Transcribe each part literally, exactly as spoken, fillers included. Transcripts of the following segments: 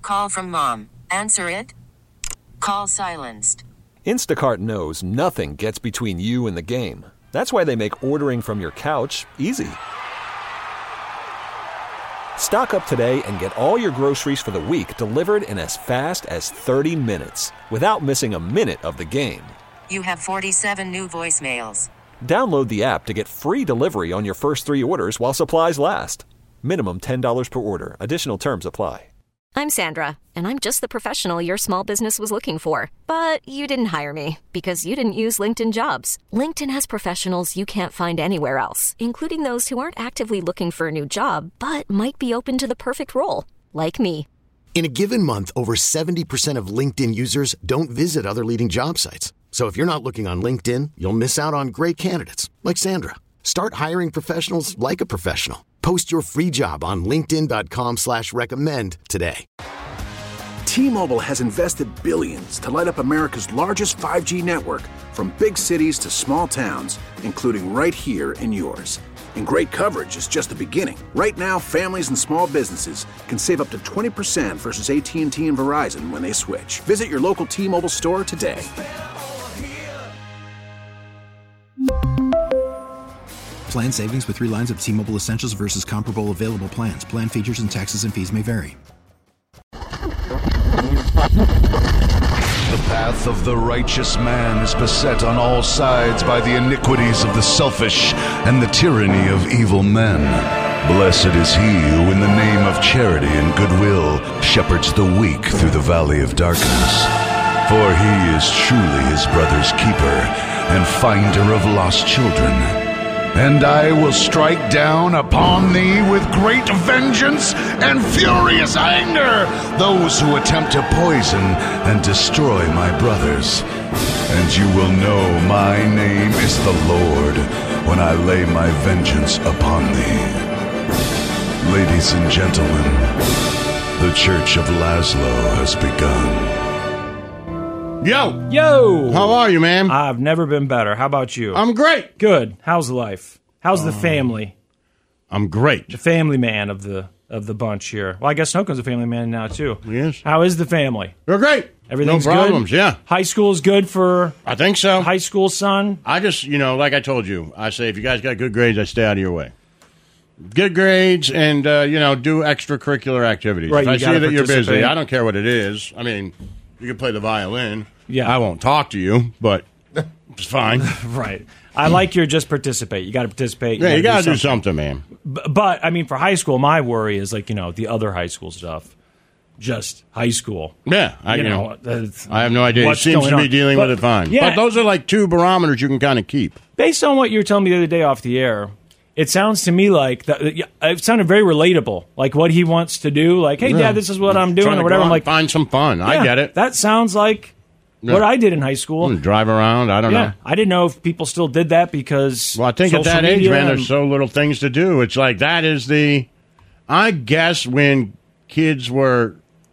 call from mom. Answer it. Call silenced. Instacart knows nothing gets between you and the game. That's why they make ordering from your couch easy. Stock up today and get all your groceries for the week delivered in as fast as thirty minutes without missing a minute of the game. You have forty-seven new voicemails. Download the app to get free delivery on your first three orders while supplies last. Minimum ten dollars per order. Additional terms apply. I'm Sandra, and I'm just the professional your small business was looking for. But you didn't hire me because you didn't use LinkedIn Jobs. LinkedIn has professionals you can't find anywhere else, including those who aren't actively looking for a new job, but might be open to the perfect role, like me. In a given month, over seventy percent of LinkedIn users don't visit other leading job sites. So if you're not looking on LinkedIn, you'll miss out on great candidates like Sandra. Start hiring professionals like a professional. Post your free job on linkedin.com slash recommend today. T-Mobile has invested billions to light up America's largest five G network, from big cities to small towns, including right here in yours. And great coverage is just the beginning. Right now, families and small businesses can save up to twenty percent versus A T and T and Verizon when they switch. Visit your local T-Mobile store today. Plan savings with three lines of T-Mobile Essentials versus comparable available plans. Plan features and taxes and fees may vary. The path of the righteous man is beset on all sides by the iniquities of the selfish and the tyranny of evil men. Blessed is he who in the name of charity and goodwill shepherds the weak through the valley of darkness. For he is truly his brother's keeper and finder of lost children. And I will strike down upon thee with great vengeance and furious anger those who attempt to poison and destroy my brothers. And you will know my name is the Lord when I lay my vengeance upon thee. Ladies and gentlemen, the Church of Laszlo has begun. Yo! Yo! How are you, man? I've never been better. How about you? I'm great. Good. How's life? How's the uh, family? I'm great. The family man of the of the bunch here. Well, I guess Snoko's a family man now, too. Yes. How is the family? They're great. Everything's no problems, good? Yeah. High school's good for I think so. High school son? I just, you know, like I told you, I say if you guys got good grades, I stay out of your way. Good grades and, uh, you know, do extracurricular activities. Right, if I you see that you're busy, participate. I don't care what it is. I mean, you can play the violin. Yeah. I won't talk to you, but it's fine. Right. I like your just participate. You got to participate. You yeah, gotta you got to do do something, man. B- but, I mean, for high school, my worry is, like, you know, the other high school stuff. Just high school. Yeah. I, you, you know, know, I have no idea. He what's seems going to be on. dealing But, with it fine. yeah. But those are like two barometers you can kind of keep. Based on what you were telling me the other day off the air, it sounds to me like that, it sounded very relatable. Like what he wants to do. Like, hey, Yeah. Dad, this is what I'm doing, Trying to or whatever. go out I'm like, and find some fun. I yeah, get it. That sounds like Yeah. what I did in high school. Mm, drive around. I don't yeah, know. I didn't know if people still did that because. Well, I think at social that age, media man, and- there's so little things to do. It's like that is the. I guess when kids were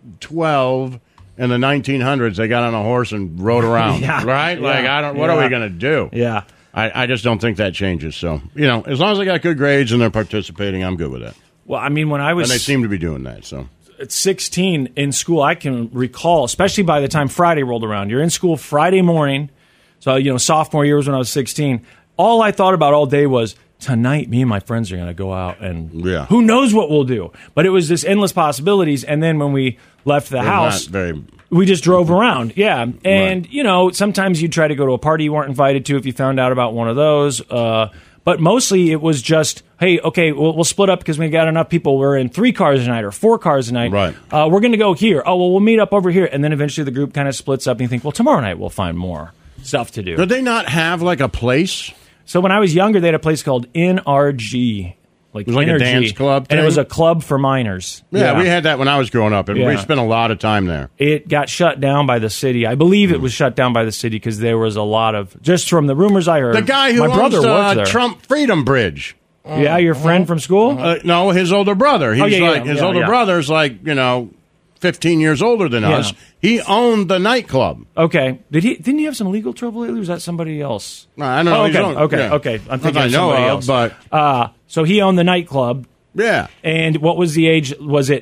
twelve in the nineteen hundreds, they got on a horse and rode around. Yeah. Right? Like, Yeah. I don't. What Yeah. are we going to do? Yeah. I, I just don't think that changes. So, you know, as long as they got good grades and they're participating, I'm good with that. Well, I mean, when I was. And they seem to be doing that. So. At sixteen in school, I can recall, especially by the time Friday rolled around. You're in school Friday morning. So, you know, sophomore year was when I was sixteen. All I thought about all day was, tonight, me and my friends are going to go out and Yeah. who knows what we'll do. But it was this endless possibilities. And then when we left the They're house, not very. we just drove around. Yeah. And, Right. you know, sometimes you'd try to go to a party you weren't invited to if you found out about one of those. Uh, but mostly it was just, hey, okay, we'll, we'll split up because we got enough people. We're in three cars tonight or four cars tonight. Right. Uh, we're going to go here. Oh, well, we'll meet up over here. And then eventually the group kind of splits up and you think, well, tomorrow night we'll find more stuff to do. Did they not have like a place? So when I was younger, they had a place called N R G. Like, It was like a Energy, dance club and it thing? was a club for minors. Yeah, we had that when I was growing up, and we Yeah. spent a lot of time there. It got shut down by the city. I believe it was shut down by the city because there was a lot of, just from the rumors I heard. The guy who my brother owns worked uh, there. Trump Freedom Bridge. Yeah, your friend from school? Uh, no, his older brother. He's Oh, yeah, yeah, like his yeah, older yeah. brother's like you know, fifteen years older than Yeah. us. He owned the nightclub. Okay. Did he? Didn't he have some legal trouble lately? Or was that somebody else? No, I don't know. Oh, He's okay, owned- okay, yeah. okay. I'm Not thinking that I of know somebody of, else. but Uh, so he owned the nightclub. yeah. And what was the age? Was it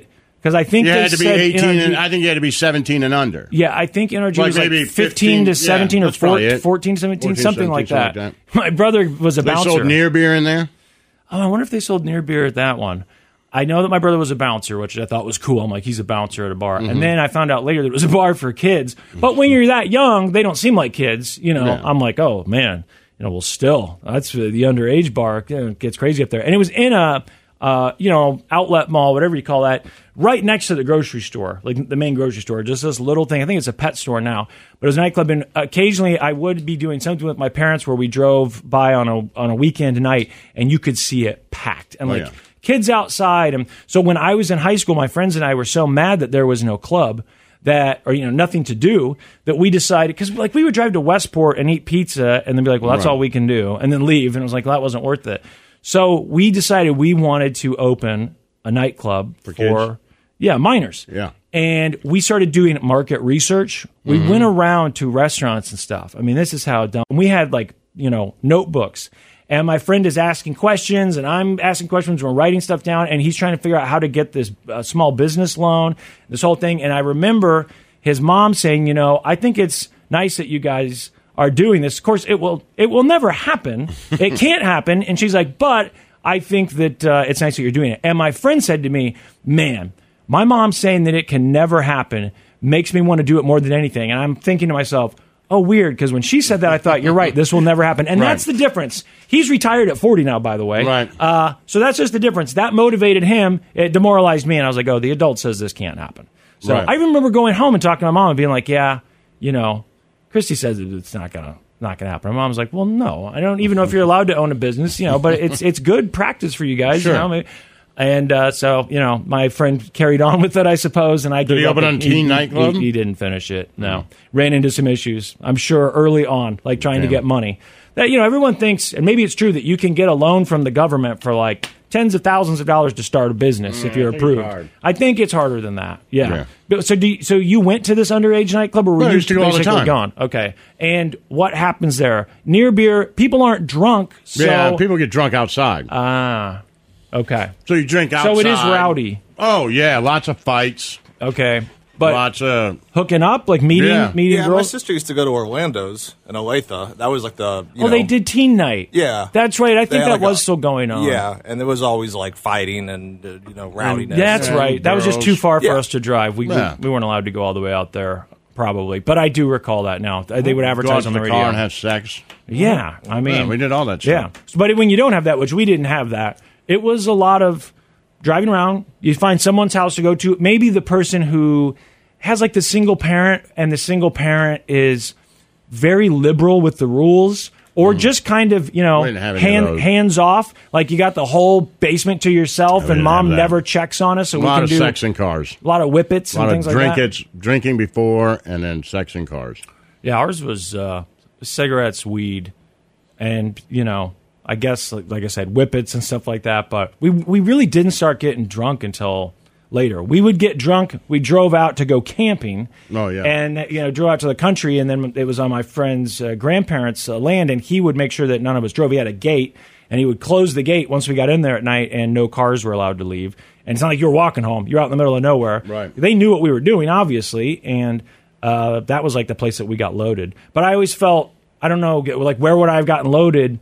Because I think you they had to be said eighteen, N R G and I think you had to be seventeen and under. Yeah, I think N R G Like was like maybe fifteen to seventeen yeah, or that's probably fourteen, it. fourteen, seventeen, fourteen, something like that. something like that. My brother was a They bouncer. sold near beer in there? Oh, I wonder if they sold near beer at that one. I know that my brother was a bouncer, which I thought was cool. I'm like, he's a bouncer at a bar. Mm-hmm. And then I found out later that it was a bar for kids. But when you're that young, they don't seem like kids. You know, Yeah. I'm like, oh, man. You know, well, still, that's the underage bar. You know, it gets crazy up there. And it was in a, uh, you know, outlet mall, whatever you call that, right next to the grocery store, like the main grocery store. Just this little thing. I think it's a pet store now. But it was a nightclub. And occasionally I would be doing something with my parents where we drove by on a on a weekend night, and you could see it packed. And Oh, like... yeah. kids outside. And so when I was in high school, my friends and I were so mad that there was no club that, or, you know, nothing to do, that we decided, because like we would drive to Westport and eat pizza and then be like, well, that's Right. all we can do, and then leave. And it was like, well, that wasn't worth it. So we decided we wanted to open a nightclub for, kids? yeah, minors. Yeah. And we started doing market research. We Mm-hmm. went around to restaurants and stuff. I mean, this is how dumb. We had like, you know, notebooks. And my friend is asking questions, and I'm asking questions. We're writing stuff down, and he's trying to figure out how to get this uh, small business loan, this whole thing. And I remember his mom saying, you know, I think it's nice that you guys are doing this. Of course, it will it will never happen. It can't happen. And she's like, but I think that uh, it's nice that you're doing it. And my friend said to me, man, my mom saying that it can never happen makes me want to do it more than anything. And I'm thinking to myself, oh, weird, because when she said that, I thought, you're right, this will never happen. And Right. that's the difference. He's retired at forty now, by the way. Right. Uh, so that's just the difference. That motivated him. It demoralized me, and I was like, oh, the adult says this can't happen. So Right. I remember going home and talking to my mom and being like, yeah, you know, Christy says it's not going to not going to happen. My mom's like, well, no, I don't even know if you're allowed to own a business, you know, but it's it's good practice for you guys, Sure. you know. Maybe. And uh, so, you know, my friend carried on with it, I suppose. And I Did he gave up open and on Teen Nightclub? He, he didn't finish it. No, ran into some issues. I'm sure early on, like trying to Damn. get money. That you know, everyone thinks, and maybe it's true that you can get a loan from the government for like tens of thousands of dollars to start a business if you're I think it's approved. hard. I think it's harder than that. Yeah. Yeah. But, so, do you, so you went to this underage nightclub, or were Well, I you used to go all the basically time. gone? Okay. And what happens there? Near beer, people aren't drunk. So, yeah, people get drunk outside. Ah. Okay. so you drink outside. So it is rowdy. Oh, yeah, lots of fights. Okay. But lots of... hooking up, like meeting, Yeah. meeting Yeah, my girls. sister used to go to Orlando's in Olathe. That was like the. You Oh, know, they did teen night. Yeah. That's right. I They think had that like was a- still going on. Yeah, and there was always like fighting and uh, you know rowdiness. That's Yeah, right. That was just girls. too far for Yeah. us to drive. We, Yeah. we we weren't allowed to go all the way out there, probably. But I do recall that now. They would Go out advertise to on the the radio. car and have sex. Yeah, I mean, Yeah, we did all that shit. Yeah, but when you don't have that, which we didn't have that, it was a lot of driving around. You find someone's house to go to. Maybe the person who has like the single parent, and the single parent is very liberal with the rules, or just kind of you know We didn't have any of hand, those. hands off. Like you got the whole basement to yourself, Yeah, we and didn't mom have that. never checks on us, so A we lot can of do sex in cars. a lot of whippets A and lot things of like drink that. it's drinking before and then sex in cars. Yeah, ours was uh, cigarettes, weed, and you know, I guess like, like I said, whippets and stuff like that. But we we really didn't start getting drunk until later. We would get drunk. We drove out to go camping. Oh, yeah. and you know, drove out to the country, and then it was on my friend's uh, grandparents' uh, land, and he would make sure that none of us drove. He had a gate, and he would close the gate once we got in there at night, and no cars were allowed to leave. And it's not like you're walking home; you're out in the middle of nowhere. Right. They knew what we were doing, obviously, and uh, that was like the place that we got loaded. But I always felt, I don't know, get- like where would I have gotten loaded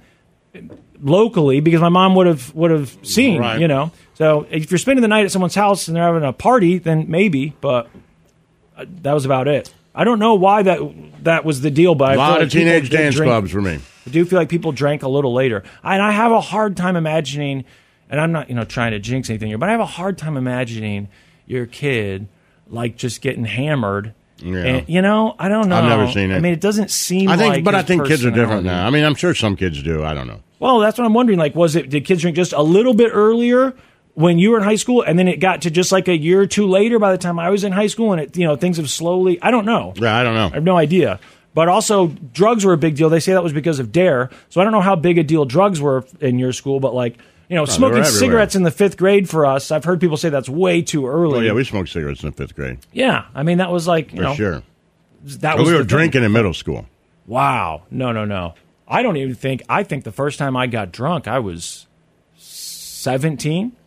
locally, because my mom would have would have seen, Right. you know. So if you're spending the night at someone's house and they're having a party, then maybe. But uh, that was about it. I don't know why that that was the deal, but A I feel lot like of teenage people did dance drink- clubs for me. I do feel like people drank a little later, and I have a hard time imagining. And I'm not, you know, trying to jinx anything here, but I have a hard time imagining your kid like just getting hammered. Yeah. And, you know, I don't know. I've never seen it. I mean, it doesn't seem. I think, like but I his think kids are different personality. now. I mean, I'm sure some kids do. I don't know. Well, that's what I'm wondering. Like, was it, did kids drink just a little bit earlier when you were in high school, and then it got to just like a year or two later by the time I was in high school, and it, you know, things have slowly, I don't know. Yeah, I don't know. I have no idea. But also, drugs were a big deal. They say that was because of DARE. So I don't know how big a deal drugs were in your school, but like, you know, they were smoking everywhere. cigarettes in the fifth grade for us, I've heard people say that's way too early. Well, yeah, we smoked cigarettes in the fifth grade. Yeah, I mean, that was like, you For know, sure. that But was we the were thing. drinking in middle school. Wow. No, no, no. I don't even think, I think the first time I got drunk, I was seventeen.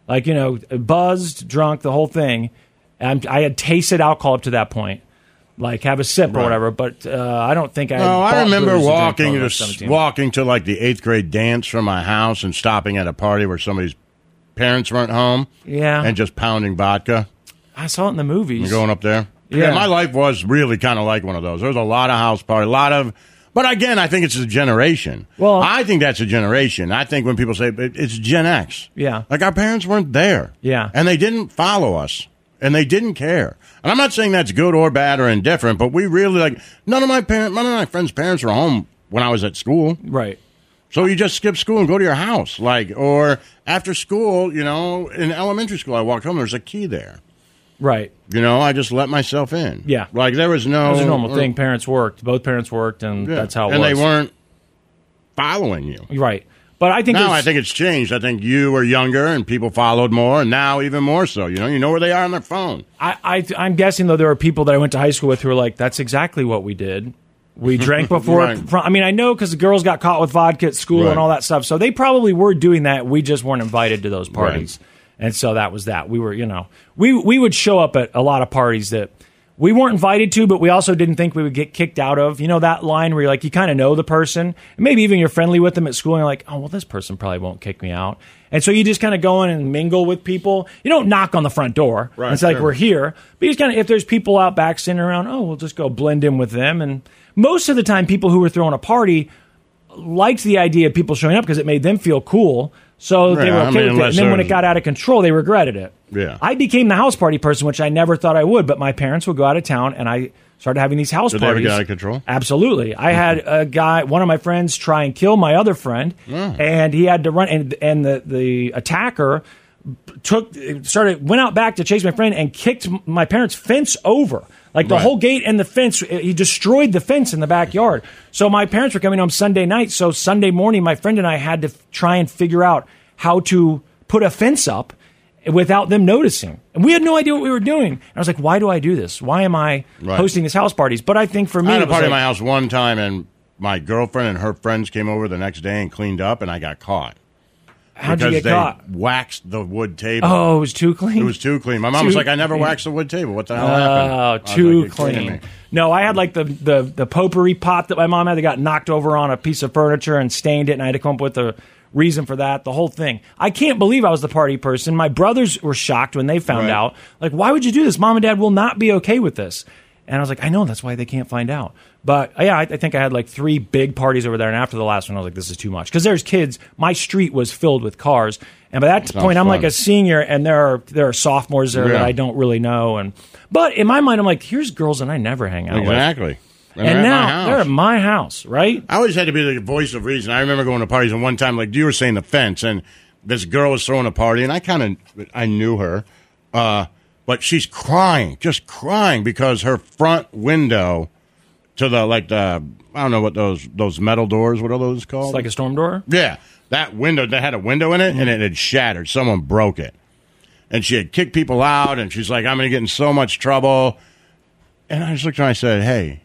like, you know, buzzed, drunk, the whole thing. And I had tasted alcohol up to that point, like have a sip Right. or whatever. But uh, I don't think I. No, had I bought remember booze to drink walking till I to was s- seventeen. walking to like the eighth grade dance from my house and stopping at a party where somebody's parents weren't home. Yeah. and just pounding vodka I saw it in the movies. and going up there. Yeah. my life was really kind of like one of those. There was a lot of house party, a lot of. But again, I think it's a generation. Well- I think that's a generation. I think when people say it- it's Gen X, Yeah. like our parents weren't there. Yeah. And they didn't follow us. And they didn't care. And I'm not saying that's good or bad or indifferent, but we really, like, none of my parents, none of my friends' parents were home when I was at school. Right. So you just skip school and go to your house. Like, or after school, you know, in elementary school, I walked home, there's a key there. Right. You know, I just let myself in. Yeah. Like, there was no. It was a normal thing. Parents worked. Both parents worked, and Yeah. that's how it and was. they weren't following you. Right. But I think now it's, I think it's changed. I think you were younger and people followed more, and now even more so. You know, you know where they are on their phone. I, I, I'm guessing, though, there are people that I went to high school with who were like, that's exactly what we did. We drank before. Right. fr- I mean, I know because the girls got caught with vodka at school Right. and all that stuff. So they probably were doing that. We just weren't invited to those parties. And so that was that. We were, you know, we, we would show up at a lot of parties that we weren't invited to, but we also didn't think we would get kicked out of. You know, that line where you're like, you kind of know the person. And maybe even you're friendly with them at school and you're like, oh, well, this person probably won't kick me out. And so you just kind of go in and mingle with people. You don't knock on the front door. Right, it's like, sure. we're here. But you just kind of, if there's people out back sitting around, oh, we'll just go blend in with them. And most of the time, people who were throwing a party liked the idea of people showing up because it made them feel cool. So they Yeah, were I okay mean, with it. unless And then when there's- it got out of control, they regretted it. Yeah. I became the house party person, which I never thought I would. But my parents would go out of town, and I started having these house Did they ever parties. get out of control? Absolutely. I had a guy, one of my friends, try and kill my other friend, and he had to run. And, and the the attacker took started went out back to chase my friend and kicked my parents' fence over. Like the Right. whole gate and the fence, he destroyed the fence in the backyard. So my parents were coming home Sunday night. So Sunday morning, my friend and I had to f- try and figure out how to put a fence up without them noticing. And we had no idea what we were doing. And I was like, why do I do this? Why am I Right. hosting these house parties? But I think for me, I had it a was party like- at my house one time, and my girlfriend and her friends came over the next day and cleaned up, and I got caught. how'd you because get they caught? waxed the wood table. Oh, it was too clean? It was too clean. My mom was Too like, I never clean. waxed the wood table. What the hell happened? I Oh, was too like, "You're kidding clean. me." No, I had like the, the the potpourri pot that my mom had that got knocked over on a piece of furniture and stained it, and I had to come up with a reason for that. The whole thing. I can't believe I was the party person. My brothers were shocked when they found Right. out. Like, why would you do this? Mom and Dad will not be okay with this. And I was like, I know, that's why they can't find out. But yeah, I, I think I had like three big parties over there, and after the last one, I was like, this is too much. Because there's kids. My street was filled with cars, and by that Sounds point, I'm fun. like a senior, and there are there are sophomores there that Yeah. I don't really know. And but in my mind, I'm like, here's girls that I never hang out with. Exactly. And, they're at my now house. they're at my house, right? I always had to be the voice of reason. I remember going to parties, and one time, like you were saying, the fence, and this girl was throwing a party, and I kind of, I knew her, uh, but she's crying, just crying because her front window to the like the I don't know what those those metal doors, what are those called? It's like a storm door. Yeah, that window that had a window in it, and it had shattered. Someone broke it, and she had kicked people out, and she's like, "I'm going to get in so much trouble." And I just looked at her and I said, "Hey,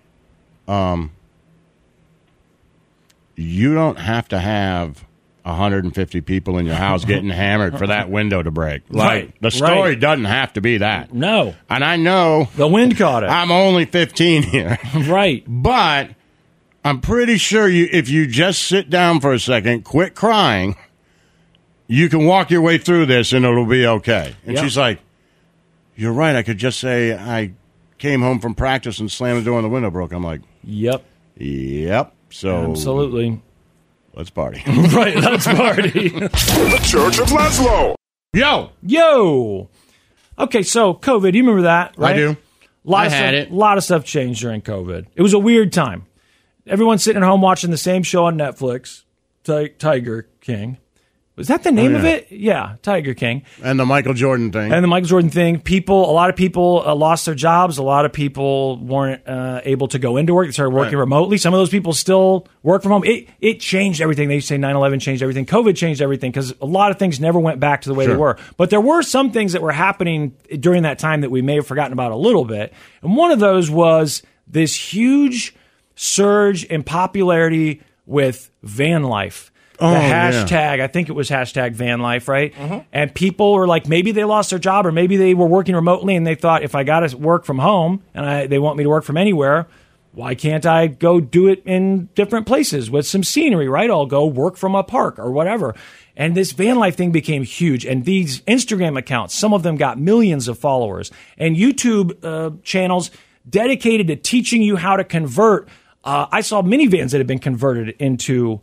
um, you don't have to have one hundred fifty people in your house getting hammered for that window to break. Like, Right, the story right. doesn't have to be that. No, And I know the wind caught it. I'm only fifteen here, right. but I'm pretty sure you, if you just sit down for a second, quit crying, you can walk your way through this and it'll be okay." And Yeah. she's like, "You're right. I could just say I came home from practice and slammed the door and the window broke." I'm like, Yep, "Yep." So absolutely. let's party. Right, let's party. The Church of Laszlo. Yo, Yo. Okay, so COVID, you remember that, right? I do. Lot I of had stuff, it. A lot of stuff changed during COVID. It was a weird time. Everyone's sitting at home watching the same show on Netflix, Ti- Tiger King. Was that the name Oh, of yeah. it? Yeah, Tiger King. And the Michael Jordan thing. And the Michael Jordan thing. People, a lot of people uh, lost their jobs. A lot of people weren't uh, able to go into work. They started working Right. remotely. Some of those people still work from home. It it changed everything. They say nine eleven changed everything. COVID changed everything because a lot of things never went back to the way Sure. they were. But there were some things that were happening during that time that we may have forgotten about a little bit. And one of those was this huge surge in popularity with van life. Oh, the yeah. hashtag, I think it was hashtag van life, right? Mm-hmm. And people were like, maybe they lost their job or maybe they were working remotely and they thought, if I got to work from home and I, they want me to work from anywhere, why can't I go do it in different places with some scenery, right? I'll go work from a park or whatever. And this van life thing became huge. And these Instagram accounts, some of them got millions of followers. And YouTube uh, channels dedicated to teaching you how to convert. Uh, I saw minivans that had been converted into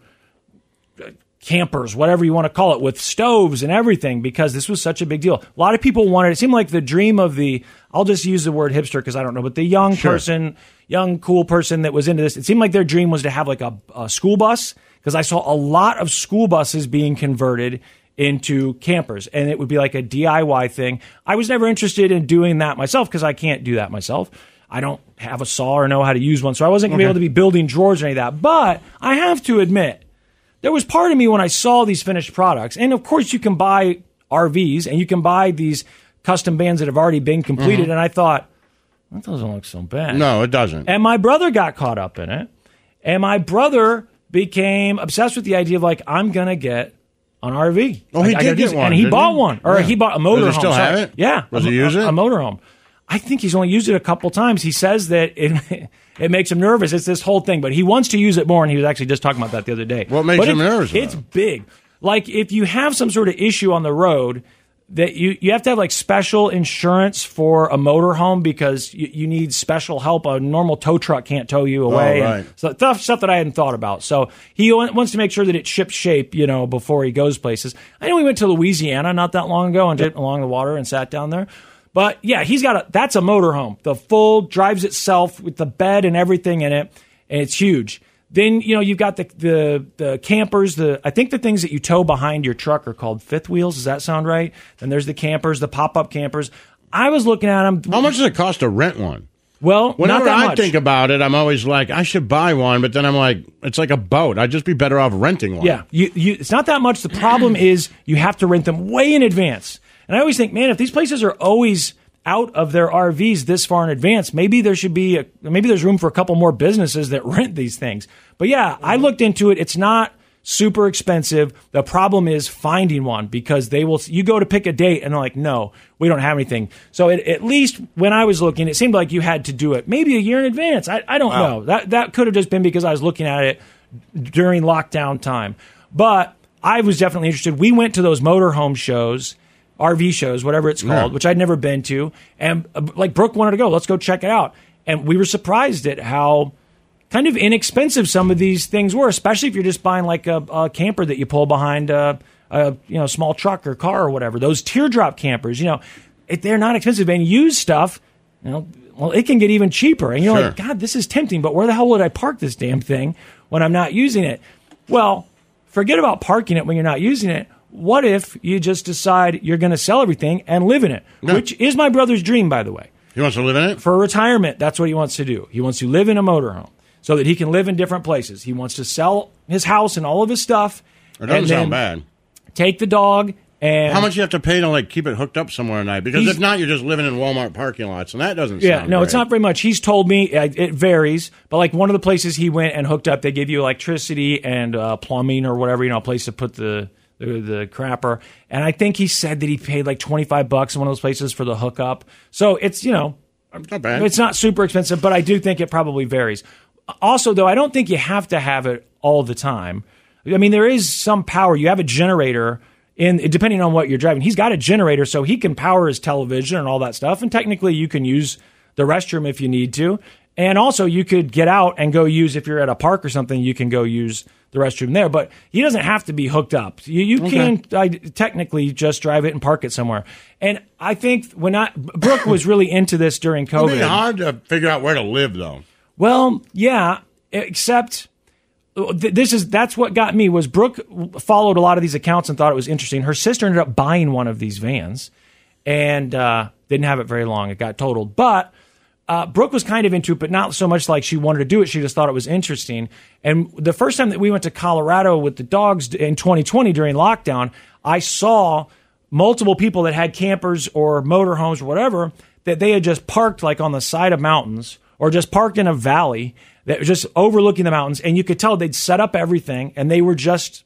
campers, whatever you want to call it, with stoves and everything, because this was such a big deal. A lot of people wanted, it seemed like the dream of the, I'll just use the word hipster because I don't know, but the young Sure. person, young, cool person that was into this, it seemed like their dream was to have like a, a school bus, because I saw a lot of school buses being converted into campers, and it would be like a D I Y thing. I was never interested in doing that myself because I can't do that myself. I don't have a saw or know how to use one, so I wasn't going to Okay. be able to be building drawers or any of that. But I have to admit, there was part of me when I saw these finished products, and of course you can buy R Vs and you can buy these custom bands that have already been completed, Mhm. and I thought, that doesn't look so bad. No, it doesn't. And my brother got caught up in it, and my brother became obsessed with the idea of like, I'm going to get an R V. Oh, he I- I did gotta do get this. one, And he didn't bought he? one, or Yeah. he bought a Does he motorhome. still have sorry. it? Yeah. Does a, he use a, it? A motorhome. I think he's only used it a couple times. He says that it it makes him nervous. It's this whole thing, but he wants to use it more, and he was actually just talking about that the other day. What makes But him it's- nervous about It's it? big. Like if you have some sort of issue on the road, that you, you have to have like special insurance for a motorhome because you, you need special help. A normal tow truck can't tow you away. Oh, And right. so stuff, stuff that I hadn't thought about. So he wa- wants to make sure that it ships shape, you know, before he goes places. I know we went to Louisiana not that long ago and dipped along the water and sat down there. But yeah, he's got a, that's a motorhome. The full drives itself with the bed and everything in it. And it's huge. Then, you know, you've got the, the, the campers, the, I think the things that you tow behind your truck are called fifth wheels. Does that sound right? Then there's the campers, the pop-up campers. I was looking at them. How much does it cost to rent one? Well, Whenever not that I much. think about it, I'm always like, I should buy one, but then I'm like, it's like a boat. I'd just be better off renting one. Yeah, you, you, it's not that much. The problem is you have to rent them way in advance. And I always think, man, if these places are always out of their R Vs this far in advance, maybe there should be a, maybe there's room for a couple more businesses that rent these things. But yeah, I looked into it. It's not super expensive. The problem is finding one because they will, you go to pick a date and they're like, no, we don't have anything. So it, at least when I was looking, it seemed like you had to do it maybe a year in advance. I, I don't Wow. know. That, that could have just been because I was looking at it during lockdown time. But I was definitely interested. We went to those motorhome shows, R V shows, whatever it's called, Yeah. which I'd never been to. And uh, like Brooke wanted to go, let's go check it out. And we were surprised at how kind of inexpensive some of these things were, especially if you're just buying like a, a camper that you pull behind a, a you know small truck or car or whatever. Those teardrop campers, you know, it, they're not expensive. And used stuff, you know, well, it can get even cheaper. And you're Sure. like, God, this is tempting, but where the hell would I park this damn thing when I'm not using it? Well, forget about parking it when you're not using it. What if you just decide you're going to sell everything and live in it? Yeah. Which is my brother's dream, by the way. He wants to live in it? For retirement, that's what he wants to do. He wants to live in a motorhome so that he can live in different places. He wants to sell his house and all of his stuff. It doesn't and sound then bad. Take the dog and How much do you have to pay to like keep it hooked up somewhere at night? Because He's- if not, you're just living in Walmart parking lots, and that doesn't Yeah, sound no, great. it's not very much. He's told me uh, it varies, but like one of the places he went and hooked up, they give you electricity and uh, plumbing or whatever, you know, a place to put the, the the crapper. And I think he said that he paid like twenty-five bucks in one of those places for the hookup. So it's, you know, Not bad. it's not super expensive, but I do think it probably varies. Also, though, I don't think you have to have it all the time. I mean, there is some power. You have a generator in, depending on what you're driving. He's got a generator, so he can power his television and all that stuff. And technically, you can use the restroom if you need to. And also, you could get out and go use, if you're at a park or something, you can go use the restroom there. But he doesn't have to be hooked up. You, you Okay. can I, technically just drive it and park it somewhere. And I think when I, Brooke was really into this during It'd be COVID. hard to figure out where to live, though. Well, yeah, except th- this is that's what got me was Brooke followed a lot of these accounts and thought it was interesting. Her sister ended up buying one of these vans and uh, didn't have it very long. It got totaled, but uh, Brooke was kind of into it, but not so much like she wanted to do it. She just thought it was interesting. And the first time that we went to Colorado with the dogs in twenty twenty during lockdown, I saw multiple people that had campers or motorhomes or whatever that they had just parked like on the side of mountains or just parked in a valley that was just overlooking the mountains. And you could tell they'd set up everything and they were just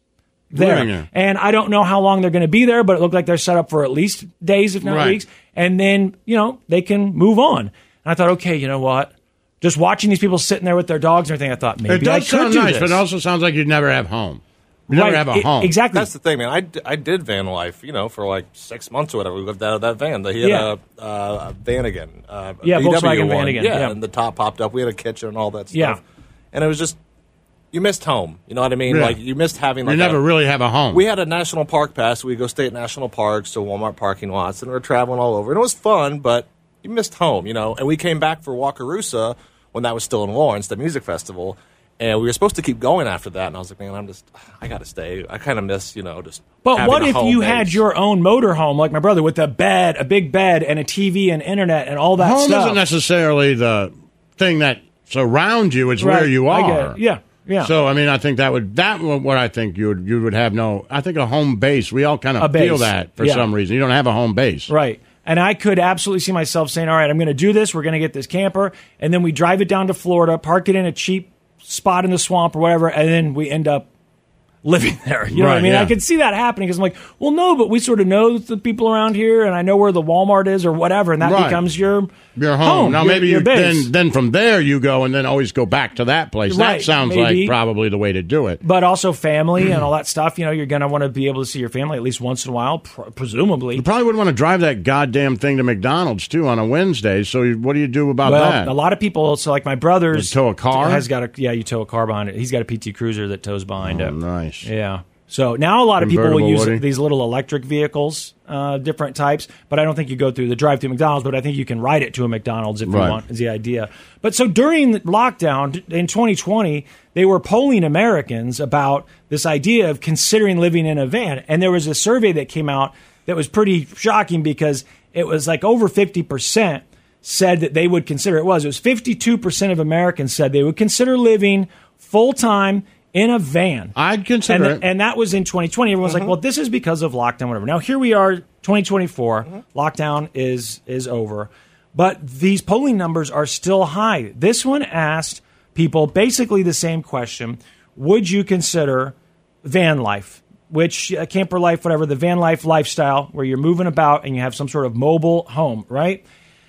there. Living there. And I don't know how long they're going to be there, but it looked like they're set up for at least days, if not Right. weeks. And then, you know, they can move on. And I thought, okay, you know what? Just watching these people sitting there with their dogs and everything, I thought maybe It I does could sound do nice, this. but it also sounds like you'd never have home. You never Right. have a It- home. exactly. That's the thing, man. I, d- I did van life, you know, for like six months or whatever. We lived out of that van. He had Yeah. a, uh, a Vanagon. Uh, a Yeah, V W Volkswagen one. Vanagon, Yeah, yeah. and the top popped up. We had a kitchen and all that stuff. Yeah. And it was just, you missed home. You know what I mean? Yeah. Like, you missed having like you never a, really have a home. We had a national park pass. We go stay at national parks to Walmart parking lots, and we were traveling all over. And it was fun, but you missed home, you know. And we came back for Wakarusa when that was still in Lawrence, the music festival. And we were supposed to keep going after that. And I was like, man, I'm just, I got to stay. I kind of miss, you know, just But having what a if home you base. had your own motorhome, like my brother, with a bed, a big bed, and a T V and internet and all that home stuff? isn't necessarily the thing that surrounds you. It's where Right. you I get are. it. Yeah, yeah. So I mean, I think that would that would what I think you would you would have no. I think a home base. We all kind A of base. feel that for Yeah. some reason. You don't have a home base, Right. And I could absolutely see myself saying, all right, I'm going to do this. We're going to get this camper. And then we drive it down to Florida, park it in a cheap spot in the swamp or whatever. And then we end up living there. You know what I Right, mean? yeah. I could see that happening because I'm like, well, no, but we sort of know the people around here and I know where the Walmart is or whatever. And that Right. becomes your, Your home. now your- maybe your you base. then then from there you go and then always go back to that place. Right, That sounds maybe. like probably the way to do it. But also family and all that stuff. You know, you're going to want to be able to see your family at least once in a while, pr- presumably. You probably wouldn't want to drive that goddamn thing to McDonald's too on a Wednesday. So you, what do you do about well, that? a lot of people, so like my brother's You tow a car? has got a yeah, you tow a car behind it. He's got a P T Cruiser that tows behind Oh, it. nice. Yeah. So now a lot of people will Convertible, use Woody? these little electric vehicles, uh, different types. But I don't think you go through the drive-through McDonald's. But I think you can ride it to a McDonald's if Right. you want. Is the idea. But so during the lockdown in twenty twenty, they were polling Americans about this idea of considering living in a van, and there was a survey that came out that was pretty shocking because it was like over fifty percent said that they would consider it was it was fifty-two percent of Americans said they would consider living full time in a van. I'd consider and, it. and that was in twenty twenty. Everyone's like, well, this is because of lockdown, whatever. Now, here we are, twenty twenty-four. Lockdown is is over. But these polling numbers are still high. This one asked people basically the same question. Would you consider van life, which uh, camper life, whatever, the van life lifestyle, where you're moving about and you have some sort of mobile home, right?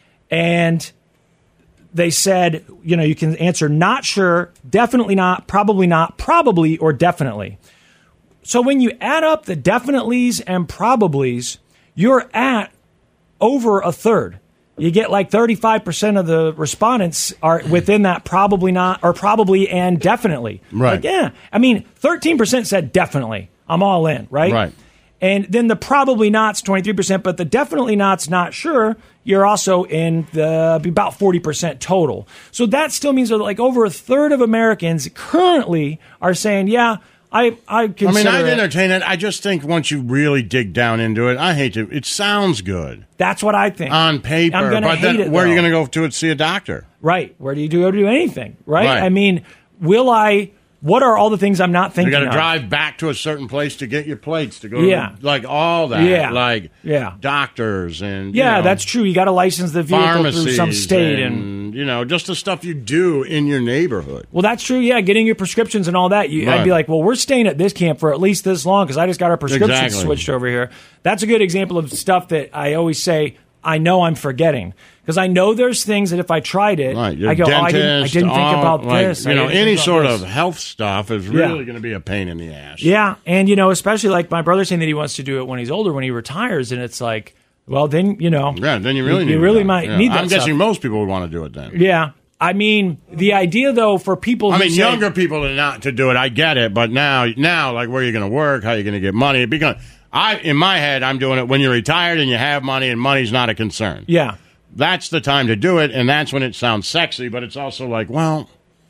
And they said, you know, you can answer not sure, definitely not, probably not, probably, or definitely. So when you add up the definitelys and probablys, you're at over a third. You get like thirty-five percent of the respondents are within that probably not, or probably and definitely. Right. Like, yeah. I mean, thirteen percent said definitely. I'm all in, right? Right. And then the probably not's twenty-three percent, but the definitely not's not sure. You're also in the about forty percent total. So that still means that like over a third of Americans currently are saying, yeah, I, I I consider mean, I'd it. entertain it. I just think once you really dig down into it, I hate to. It sounds good That's what I think. on paper, I'm gonna but hate then it, where are you though. going to go to see a doctor? Right. Where do you do, do anything? Right? Right. I mean, will I, what are all the things I'm not You thinking got to of? drive back to a certain place to get your plates to go. Yeah. to, like all that. Yeah. like Yeah. doctors and Yeah, you know, that's true. You got to license the vehicle pharmacies through some state. and, and you know just the stuff you do in your neighborhood. Well, that's true. Yeah, getting your prescriptions and all that. You, I'd Right. be like, well, we're staying at this camp for at least this long because I just got our prescriptions Exactly. switched over here. That's a good example of stuff that I always say I know I'm forgetting because I know there's things that if I tried it, Right, your I go, dentist, oh, I didn't, I didn't think all- about like, this. I You know, didn't think any about sort this. of health stuff is Yeah. really going to be a pain in the ass. Yeah, and you know, especially like my brother saying that he wants to do it when he's older, when he retires, and it's like, well, then you know, Yeah, then you really you, need really that. might Yeah. need that. I'm guessing stuff. most people would want to do it then. Yeah, I mean, the idea though for people, I who mean, say, younger people are not to do it. I get it, but now, now, like, where are you going to work? How are you going to get money? It becomes, I, in my head, I'm doing it when you're retired and you have money, and money's not a concern. yeah, That's the time to do it, and that's when it sounds sexy. But it's also like, well,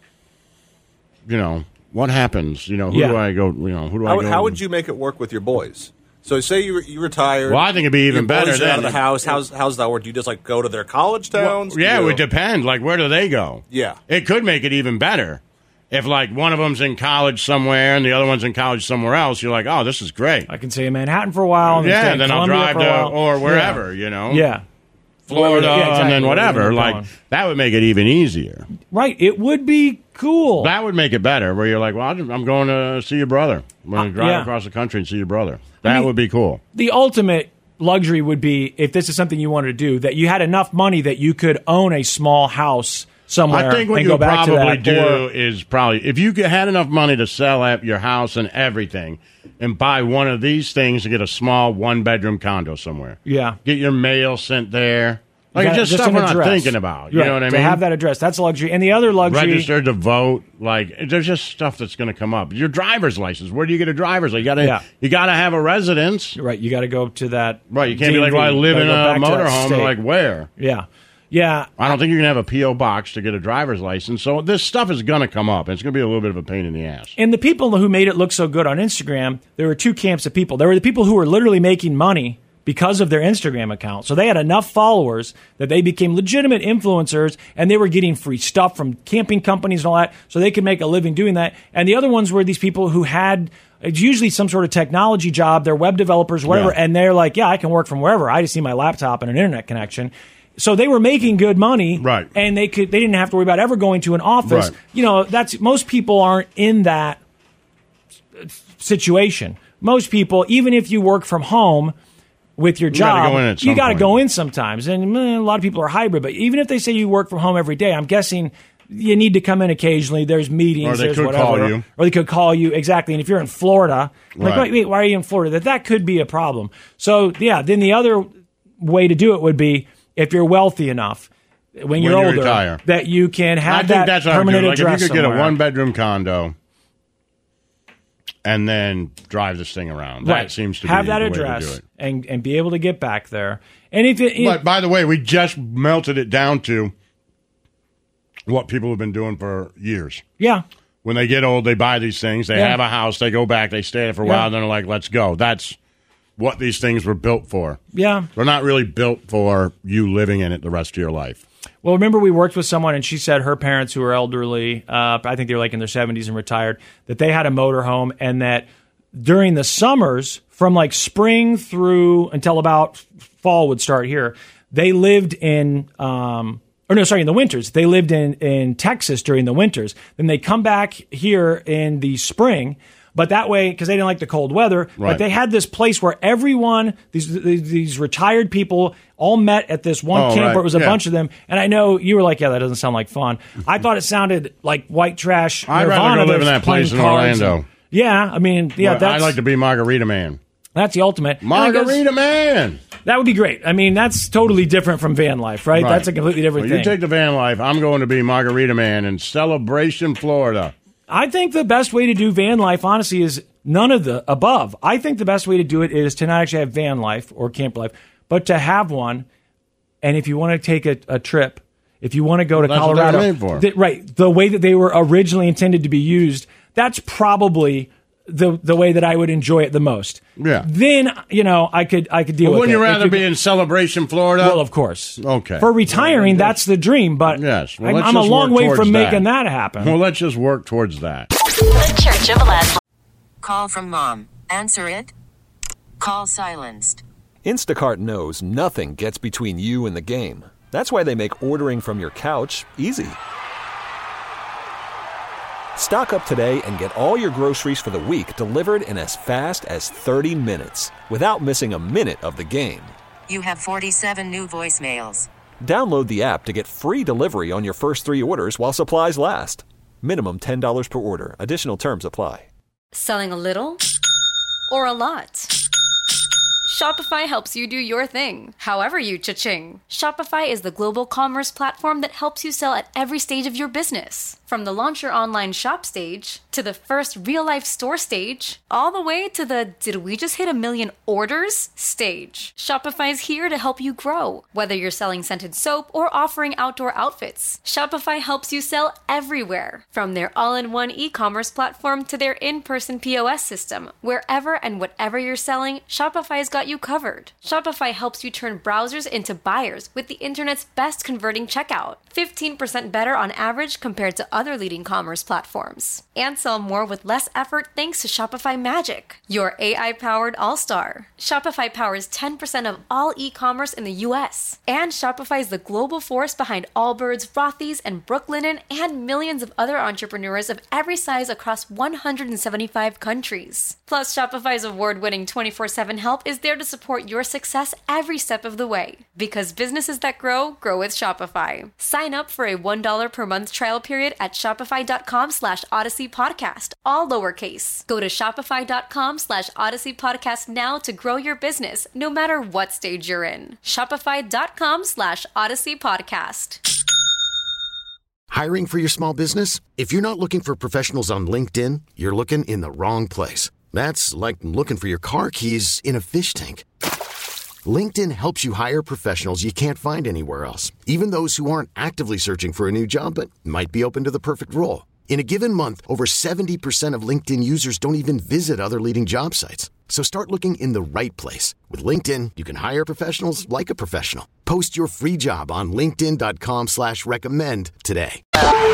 you know, what happens? You know, who Yeah. do I go? You know, who do I How, go? how would you make it work with your boys? So say you you retired. Well, I think it'd be even your better boys are out of then. the house. How's how's that work? Do you just like go to their college towns? Yeah, Do it you- would depend. Like, where do they go? Yeah. It could make it even better. If, like, one of them's in college somewhere and the other one's in college somewhere else, you're like, oh, this is great. I can stay in Manhattan for a while. And Yeah, stay in then I'll Columbia drive for a to, while. or wherever, you know? Yeah. Florida, Yeah, exactly. and then Where whatever. they're Like going. that would make it even easier. Right. It would be cool. That would make it better. Where you're like, well, I'm going to see your brother. I'm going to drive yeah. across the country and see your brother. That I mean, would be cool. The ultimate luxury would be, if this is something you wanted to do, that you had enough money that you could own a small house somewhere. I think what and you'll go back probably to that, do or, is probably, if you had enough money to sell at your house and everything and buy one of these things to get a small one-bedroom condo somewhere. Yeah. Get your mail sent there. Like, That- it's just, just stuff an we're not address. thinking about. You Right, know what I to mean? have that address. That's a luxury. And the other luxury... Registered to vote. Like, there's just stuff that's going to come up. Your driver's license. Where do you get a driver's license? You got Yeah. you got to have a residence. Right. You got to go to that... Right. You can't D M V. be like, well, I live Gotta in go a back to that motorhome. state. Like, where? Yeah. Yeah. I don't think you can have a P O box to get a driver's license. So this stuff is going to come up. And it's going to be a little bit of a pain in the ass. And the people who made it look so good on Instagram, there were two camps of people. There were the people who were literally making money because of their Instagram account. So they had enough followers that they became legitimate influencers, and they were getting free stuff from camping companies and all that, so they could make a living doing that. And the other ones were these people who had, it's usually some sort of technology job, they're web developers, whatever, Yeah. and they're like, yeah, I can work from wherever. I just need my laptop and an internet connection. So they were making good money, Right. and they could they didn't have to worry about ever going to an office. Right. You know, that's most people aren't in that situation. Most people, even if you work from home with your You gotta job, go in at you some got to point. go in sometimes. And eh, a lot of people are hybrid, but even if they say you work from home every day, I'm guessing you need to come in occasionally. There's meetings, Or they there's could whatever, call you. or they could call you exactly. And if you're in Florida, like, Right. wait, wait, why are you in Florida? That that could be a problem. So yeah, then the other way to do it would be if you're wealthy enough when you're you older retire. that you can have I think that that's what I would permanent do. Like, address if you could get a somewhere. one-bedroom condo and then drive this thing around. That Right. seems to have be that the way to do address it. and and be able to get back there. And if it, But by the way, we just melted it down to what people have been doing for years. yeah, When they get old, they buy these things. They Yeah. have a house. They go back. They stay there for a Yeah. while. And then they're like, let's go. That's what these things were built for. yeah. They're not really built for you living in it the rest of your life. Well, remember we worked with someone, and she said her parents, who were elderly, uh, I think they were like in their seventies and retired, that they had a motorhome, and that during the summers, from like spring through until about fall would start here, they lived in, um, or no, sorry, in the winters, they lived in in Texas during the winters. Then they come back here in the spring. But that way, because they didn't like the cold weather, Right. but they had this place where everyone, these these, these retired people, all met at this one Oh, camp right. where it was a Yeah. bunch of them. And I know you were like, yeah, that doesn't sound like fun. I thought it sounded like white trash. I'd rather Nirvana. go live in There's that place playing in cards Orlando. and- yeah, I mean, yeah, Well, that's I'd like to be Margarita Man. that's the ultimate. And I guess Margarita Man! that would be great. I mean, that's totally different from van life, right? Right. That's a completely different Well, thing. you take the van life. I'm going to be Margarita Man in Celebration, Florida. I think the best way to do van life, honestly, is none of the above. I think the best way to do it is to not actually have van life or camp life, but to have one. And if you want to take a, a trip, if you want to go to That's what they're Colorado, made for. th- right, the way that they were originally intended to be used, that's probably the the way that I would enjoy it the most. Yeah. Then, you know, I could I could deal Well, with wouldn't it. you If rather you- be in Celebration, Florida? Well, of course. Okay. For retiring, that's the dream, but Yes. Well, I'm, let's I'm a just long work way towards from that. making that happen. Well, let's just work towards that. The Church of Laszlo. Call from mom. Answer it. Call silenced. Instacart knows nothing gets between you and the game. That's why they make ordering from your couch easy. Stock up today and get all your groceries for the week delivered in as fast as thirty minutes without missing a minute of the game. You have forty-seven new voicemails. Download the app to get free delivery on your first three orders while supplies last. Minimum ten dollars per order. Additional terms apply. Selling a little or a lot? Shopify helps you do your thing, however you cha-ching. Shopify is the global commerce platform that helps you sell at every stage of your business. From the launch your online shop stage, to the first real-life store stage, all the way to the did we just hit a million orders stage. Shopify's here to help you grow. Whether you're selling scented soap or offering outdoor outfits, Shopify helps you sell everywhere. From their all-in-one e-commerce platform to their in-person P O S system, wherever and whatever you're selling, Shopify's got you covered. Shopify helps you turn browsers into buyers with the internet's best converting checkout. fifteen percent better on average compared to other leading commerce platforms. And sell more with less effort thanks to Shopify Magic, your A I-powered all-star. Shopify powers ten percent of all e-commerce in the U S. And Shopify is the global force behind Allbirds, Rothy's, and Brooklinen, and millions of other entrepreneurs of every size across one hundred seventy-five countries. Plus, Shopify's award-winning twenty-four seven help is there to support your success every step of the way. Because businesses that grow, grow with Shopify. Sign up for a one dollar per month trial period at shopify.com slash Odyssey Podcast, all lowercase. Go to shopify.com slash Odyssey Podcast now to grow your business, no matter what stage you're in. Shopify.com slash Odyssey Podcast. Hiring for your small business? If you're not looking for professionals on LinkedIn, you're looking in the wrong place. That's like looking for your car keys in a fish tank. LinkedIn helps you hire professionals you can't find anywhere else, even those who aren't actively searching for a new job but might be open to the perfect role. In a given month, over seventy percent of LinkedIn users don't even visit other leading job sites. So start looking in the right place. With LinkedIn, you can hire professionals like a professional. Post your free job on linkedin.com slash recommend today.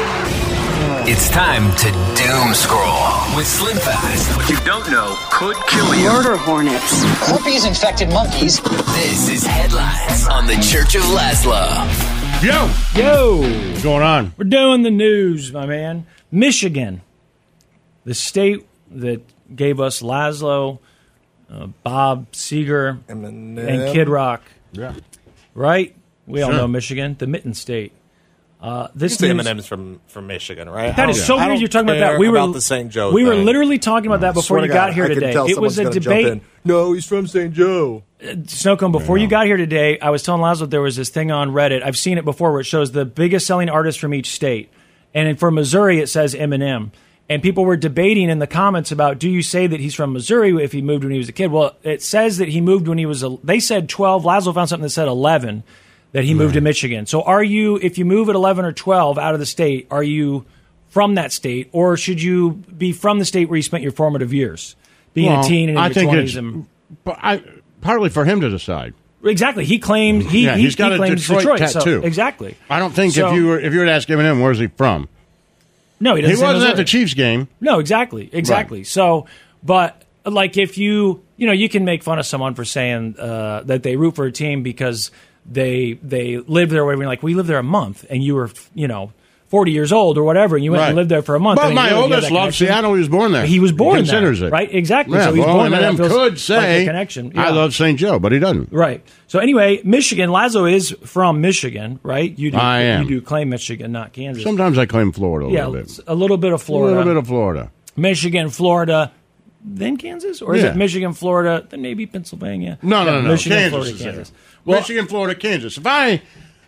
It's time to doom scroll with Slim Fast. What you don't know could kill you. Murder hornets. Herpes-infected monkeys. This is Headlines on the Church of Laszlo. Yo! Yo! What's going on? We're doing the news, my man. Michigan, the state that gave us Laszlo, uh, Bob Seger, Eminem. and Kid Rock. Yeah. Right? We all Sure. know Michigan, the Mitten State. Uh, this You say news- Eminem's from, from Michigan, right? That is so I weird don't you're talking about care that. We were about the Saint Joe We were thing. literally talking about that before Swear you to got God, here I can today. tell It was a someone's gonna jump debate. in. No, he's from Saint Joe. Snowcone, before you got here today, I was telling Laszlo there was this thing on Reddit. I've seen it before where it shows the biggest selling artists from each state. And for Missouri, it says Eminem. And people were debating in the comments about, do you say that he's from Missouri if he moved when he was a kid? Well, it says that he moved when he was, a, they said twelve. Laszlo found something that said eleven, that he moved to Michigan. So are you, if you move at eleven or twelve out of the state, are you from that state? Or should you be from the state where you spent your formative years? Being Well, a teen and in I your think twenties. it's And, but I, partly for him to decide. exactly. He claims, he, yeah, he, he's got he a claims Detroit, Detroit. So, tattoo. exactly. I don't think So- if you were if you were to ask Eminem, where's he from? No, he He doesn't say wasn't at Missouri. the Chiefs game. No, exactly, exactly. So, but like if you, you know, you can make fun of someone for saying uh, that they root for a team because they they live there. Or whatever. Like we lived there a month, and you were, you know, forty years old or whatever, and you went Right. and lived there for a month. But and my you really have oldest that loves connection. Seattle. He was born there. He was born he considers there, it. right? Exactly. Yeah, So he's well, born there. That Eminem feels could like say, a connection. I Yeah. love Saint Joe, but he doesn't. Right. So anyway, Michigan. Laszlo is from Michigan, right? You do. I am. You do claim Michigan, not Kansas. Sometimes I claim Florida a yeah, little bit. a little bit of Florida. A little bit of Florida. Michigan, Florida, then Kansas? Or is Yeah. it Michigan, Florida, then maybe Pennsylvania? No, no, Yeah, no, no. Michigan, Kansas Florida, is there. Kansas. Well, Michigan, Florida, Kansas. If I,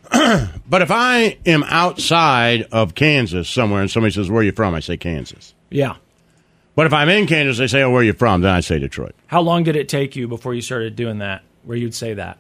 but if I am outside of Kansas somewhere and somebody says, where are you from? I say Kansas. yeah. But if I'm in Kansas, they say, oh, where are you from? Then I say Detroit. How long did it take you before you started doing that, where you'd say that?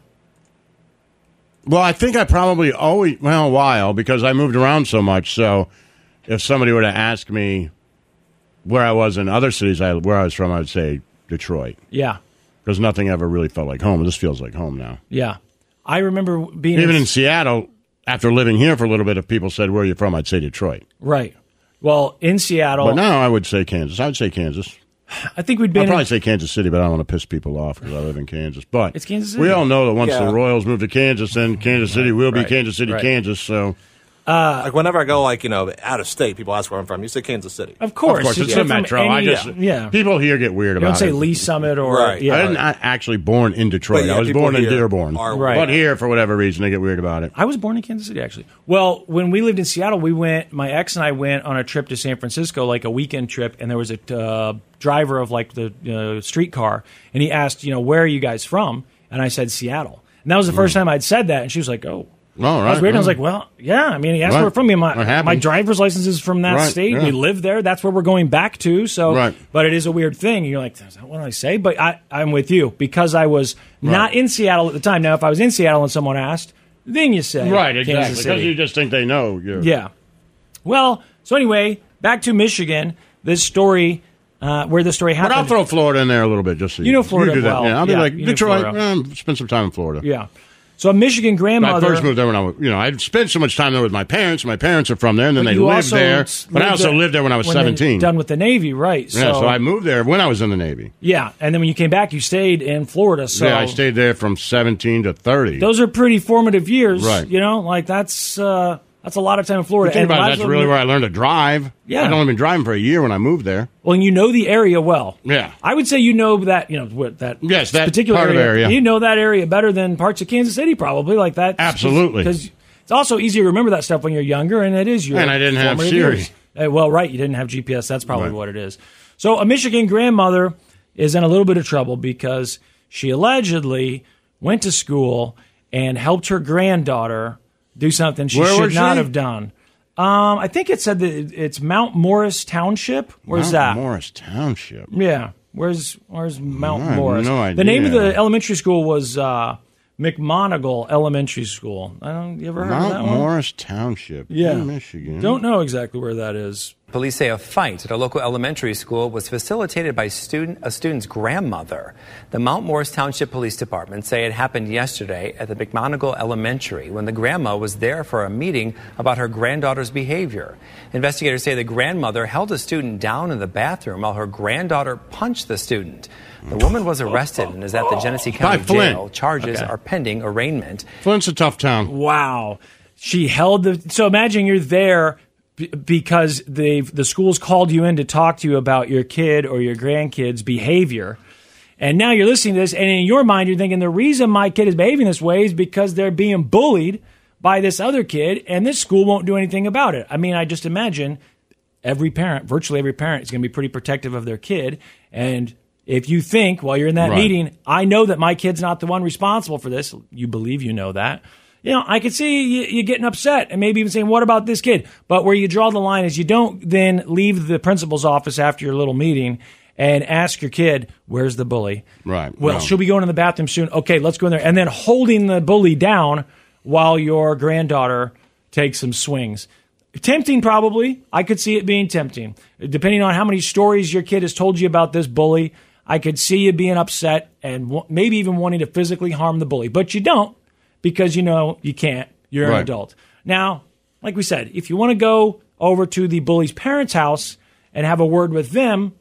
Well, I think I probably always, well, a while, because I moved around so much. So if somebody were to ask me where I was in other cities, I, where I was from, I would say Detroit. Yeah. Because nothing ever really felt like home. This feels like home now. Yeah. I remember being Even in, in Seattle, after living here for a little bit, if people said, where are you from? I'd say Detroit. Right. Well, in Seattle. But now I would say Kansas. I would say Kansas. I think we'd I'd been probably in, say Kansas City, but I don't want to piss people off because I live in Kansas. But It's Kansas City. we all know that once Yeah. the Royals move to Kansas, then Kansas City will be Right. Kansas City, Right. Kansas. So uh, Like whenever I go, like, you know, out of state, people ask where I'm from. You say Kansas City. of course. of course, it's You're the from metro. I any- just yeah. people here get weird You about don't say it. Lee Summit or Right. yeah. I didn't I actually born in Detroit. But yeah, I was people born in here Dearborn. are- Right. But here, for whatever reason, they get weird about it. I was born in Kansas City, actually. Well, when we lived in Seattle, we went. My ex and I went on a trip to San Francisco, like a weekend trip, and there was a uh, driver of like the uh, streetcar, and he asked, you know, where are you guys from? And I said Seattle, and that was the first time I'd said that, and she was like, oh. Oh, right. I was weird. And I was right. like, well, yeah. I mean, he asked Right. where we're from. Me. My, What happens? my driver's license is from that Right, state. yeah. We live there. That's where we're going back to. So, Right. but it is a weird thing. You're like, is that what I say? But I, I'm with you because I was not in Seattle at the time. Now, if I was in Seattle and someone asked, then you say Right, Kansas exactly. City. Because you just think they know. You're, Yeah. Well, so anyway, back to Michigan. This story, uh, where the story But happened. I'll throw Florida in there a little bit just so You know Florida do that. well. Yeah, I'll be Yeah, like, you know Detroit, Florida. um, spend some time in Florida. Yeah. So a Michigan grandmother. I first moved there when I was, you know, I'd spent so much time there with my parents. My parents are from there, and then But they you lived also there. lived But I also there lived there when I was when they seventeen. Done with the Navy, right? Yeah, so I moved there when I was in the Navy. Yeah, and then when you came back, you stayed in Florida. So yeah, I stayed there from seventeen to thirty. those are pretty formative years, Right. You know, like that's uh, that's a lot of time in Florida. You think And about it, Laszlo that's really moved- where I learned to drive. Yeah. I'd only been driving for a year when I moved there. Well, and you know the area well. Yeah. I would say you know that, you know, what that, Yes, that particular part of area. area. You know that area better than parts of Kansas City, probably, like that. Absolutely. Because it's also easier to remember that stuff when you're younger, and it is your And I didn't have formative Siri. years. Uh, well, right, you didn't have G P S. That's probably Right. what it is. So a Michigan grandmother is in a little bit of trouble because she allegedly went to school and helped her granddaughter do something she Where should was not she? have done. Um, I think it said that it's Mount Morris Township. Where's Mount that? Morris Township. Yeah. Where's Where's Mount I have Morris? no The name of idea. the elementary school was uh, McMonigle Elementary School. I don't. You ever heard Mount of that one? Morris Township. Yeah. In Michigan. Don't know exactly where that is. Police say a fight at a local elementary school was facilitated by student, a student's grandmother. The Mount Morris Township Police Department say it happened yesterday at the McMonigle Elementary when the grandma was there for a meeting about her granddaughter's behavior. Investigators say the grandmother held a student down in the bathroom while her granddaughter punched the student. The woman was arrested and is at the Genesee County By Flint. Jail. Charges Okay. are pending arraignment. Flint's a tough town. Wow. She held the. So imagine you're there b- because the the school's called you in to talk to you about your kid or your grandkid's behavior. And now you're listening to this, and in your mind, you're thinking the reason my kid is behaving this way is because they're being bullied by this other kid, and this school won't do anything about it. I mean, I just imagine every parent, virtually every parent, is going to be pretty protective of their kid. And if you think while you're in that Right. meeting, I know that my kid's not the one responsible for this, you believe you know that. You know, I could see you, you getting upset and maybe even saying, what about this kid? But where you draw the line is you don't then leave the principal's office after your little meeting and ask your kid, where's the bully? Right. Well, No. she'll be going to the bathroom soon. Okay, let's go in there. And then holding the bully down while your granddaughter takes some swings. Tempting, probably. I could see it being tempting. Depending on how many stories your kid has told you about this bully, I could see you being upset and w- maybe even wanting to physically harm the bully. But you don't because you know you can't. You're an Right. adult. Now, like we said, if you want to go over to the bully's parents' house and have a word with them,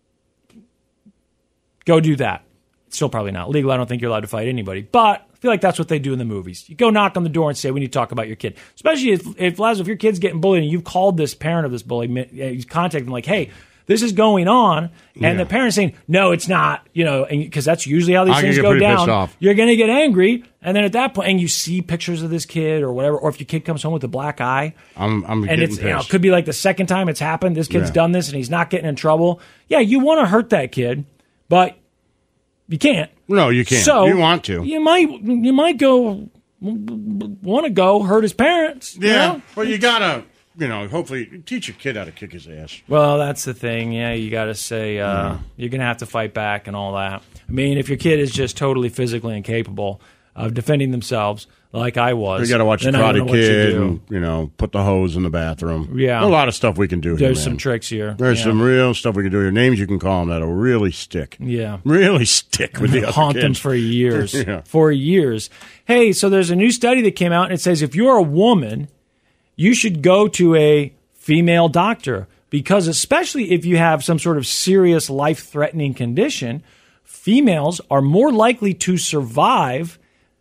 go do that. Still probably not legal. I don't think you're allowed to fight anybody. But I feel like that's what they do in the movies. You go knock on the door and say, we need to talk about your kid. Especially if, if Lazo, if your kid's getting bullied and you've called this parent of this bully, you contact them like, hey, this is going on. And Yeah. the parent's saying, no, it's not. You know, because that's usually how these I can things get go pretty pissed down. off. You're going to get angry. And then at that point, and you see pictures of this kid or whatever, or if your kid comes home with a black eye. I'm, I'm And getting it's, pissed. you know, it could be like the second time it's happened. This kid's Yeah. done this and he's not getting in trouble. Yeah, you want to hurt that kid, but you can't. No, you can't. So You want to. You might. You might go. Want to go hurt his parents? you Yeah, know? but you gotta, you know, hopefully teach your kid how to kick his ass. Well, that's the thing. Yeah, you got to say uh, you're going to have to fight back and all that. I mean, if your kid is just totally physically incapable of defending themselves, like I was, You got to watch the then I don't Karate know what you Kid, do. and you know, put the hose in the bathroom. Yeah. a lot of stuff we can do. There's here, some man. tricks here. There's Yeah. some real stuff we can do here. Names you can call them that'll really stick. Yeah. really stick with the other haunt them kids. for years. Yeah. For years. Hey, so there's a new study that came out and it says if you're a woman, you should go to a female doctor because especially if you have some sort of serious life-threatening condition, females are more likely to survive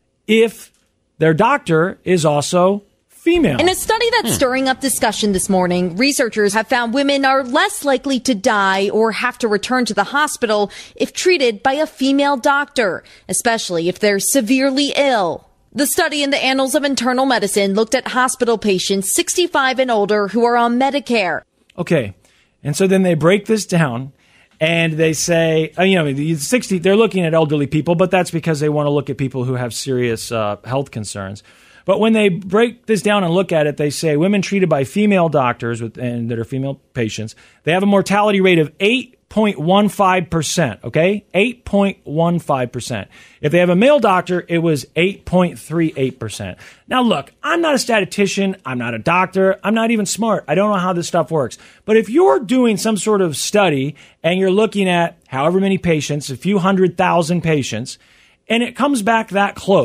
if their doctor is also female. In a study that's stirring up discussion this morning, researchers have found women are less likely to die or have to return to the hospital if treated by a female doctor, especially if they're severely ill. The study in the Annals of Internal Medicine looked at hospital patients sixty-five and older who are on Medicare. Okay. And so then they break this down and they say, uh, you know, the sixty, they're looking at elderly people, but that's because they want to look at people who have serious uh, health concerns. But when they break this down and look at it, they say women treated by female doctors with, and that are female patients, they have a mortality rate of eight point one five percent, okay? eight point one five percent. If they have a male doctor, it was eight point three eight percent. Now, look, I'm not a statistician. I'm not a doctor. I'm not even smart. I don't know how this stuff works. But if you're doing some sort of study and you're looking at however many patients, a few hundred thousand patients, and it comes back that close,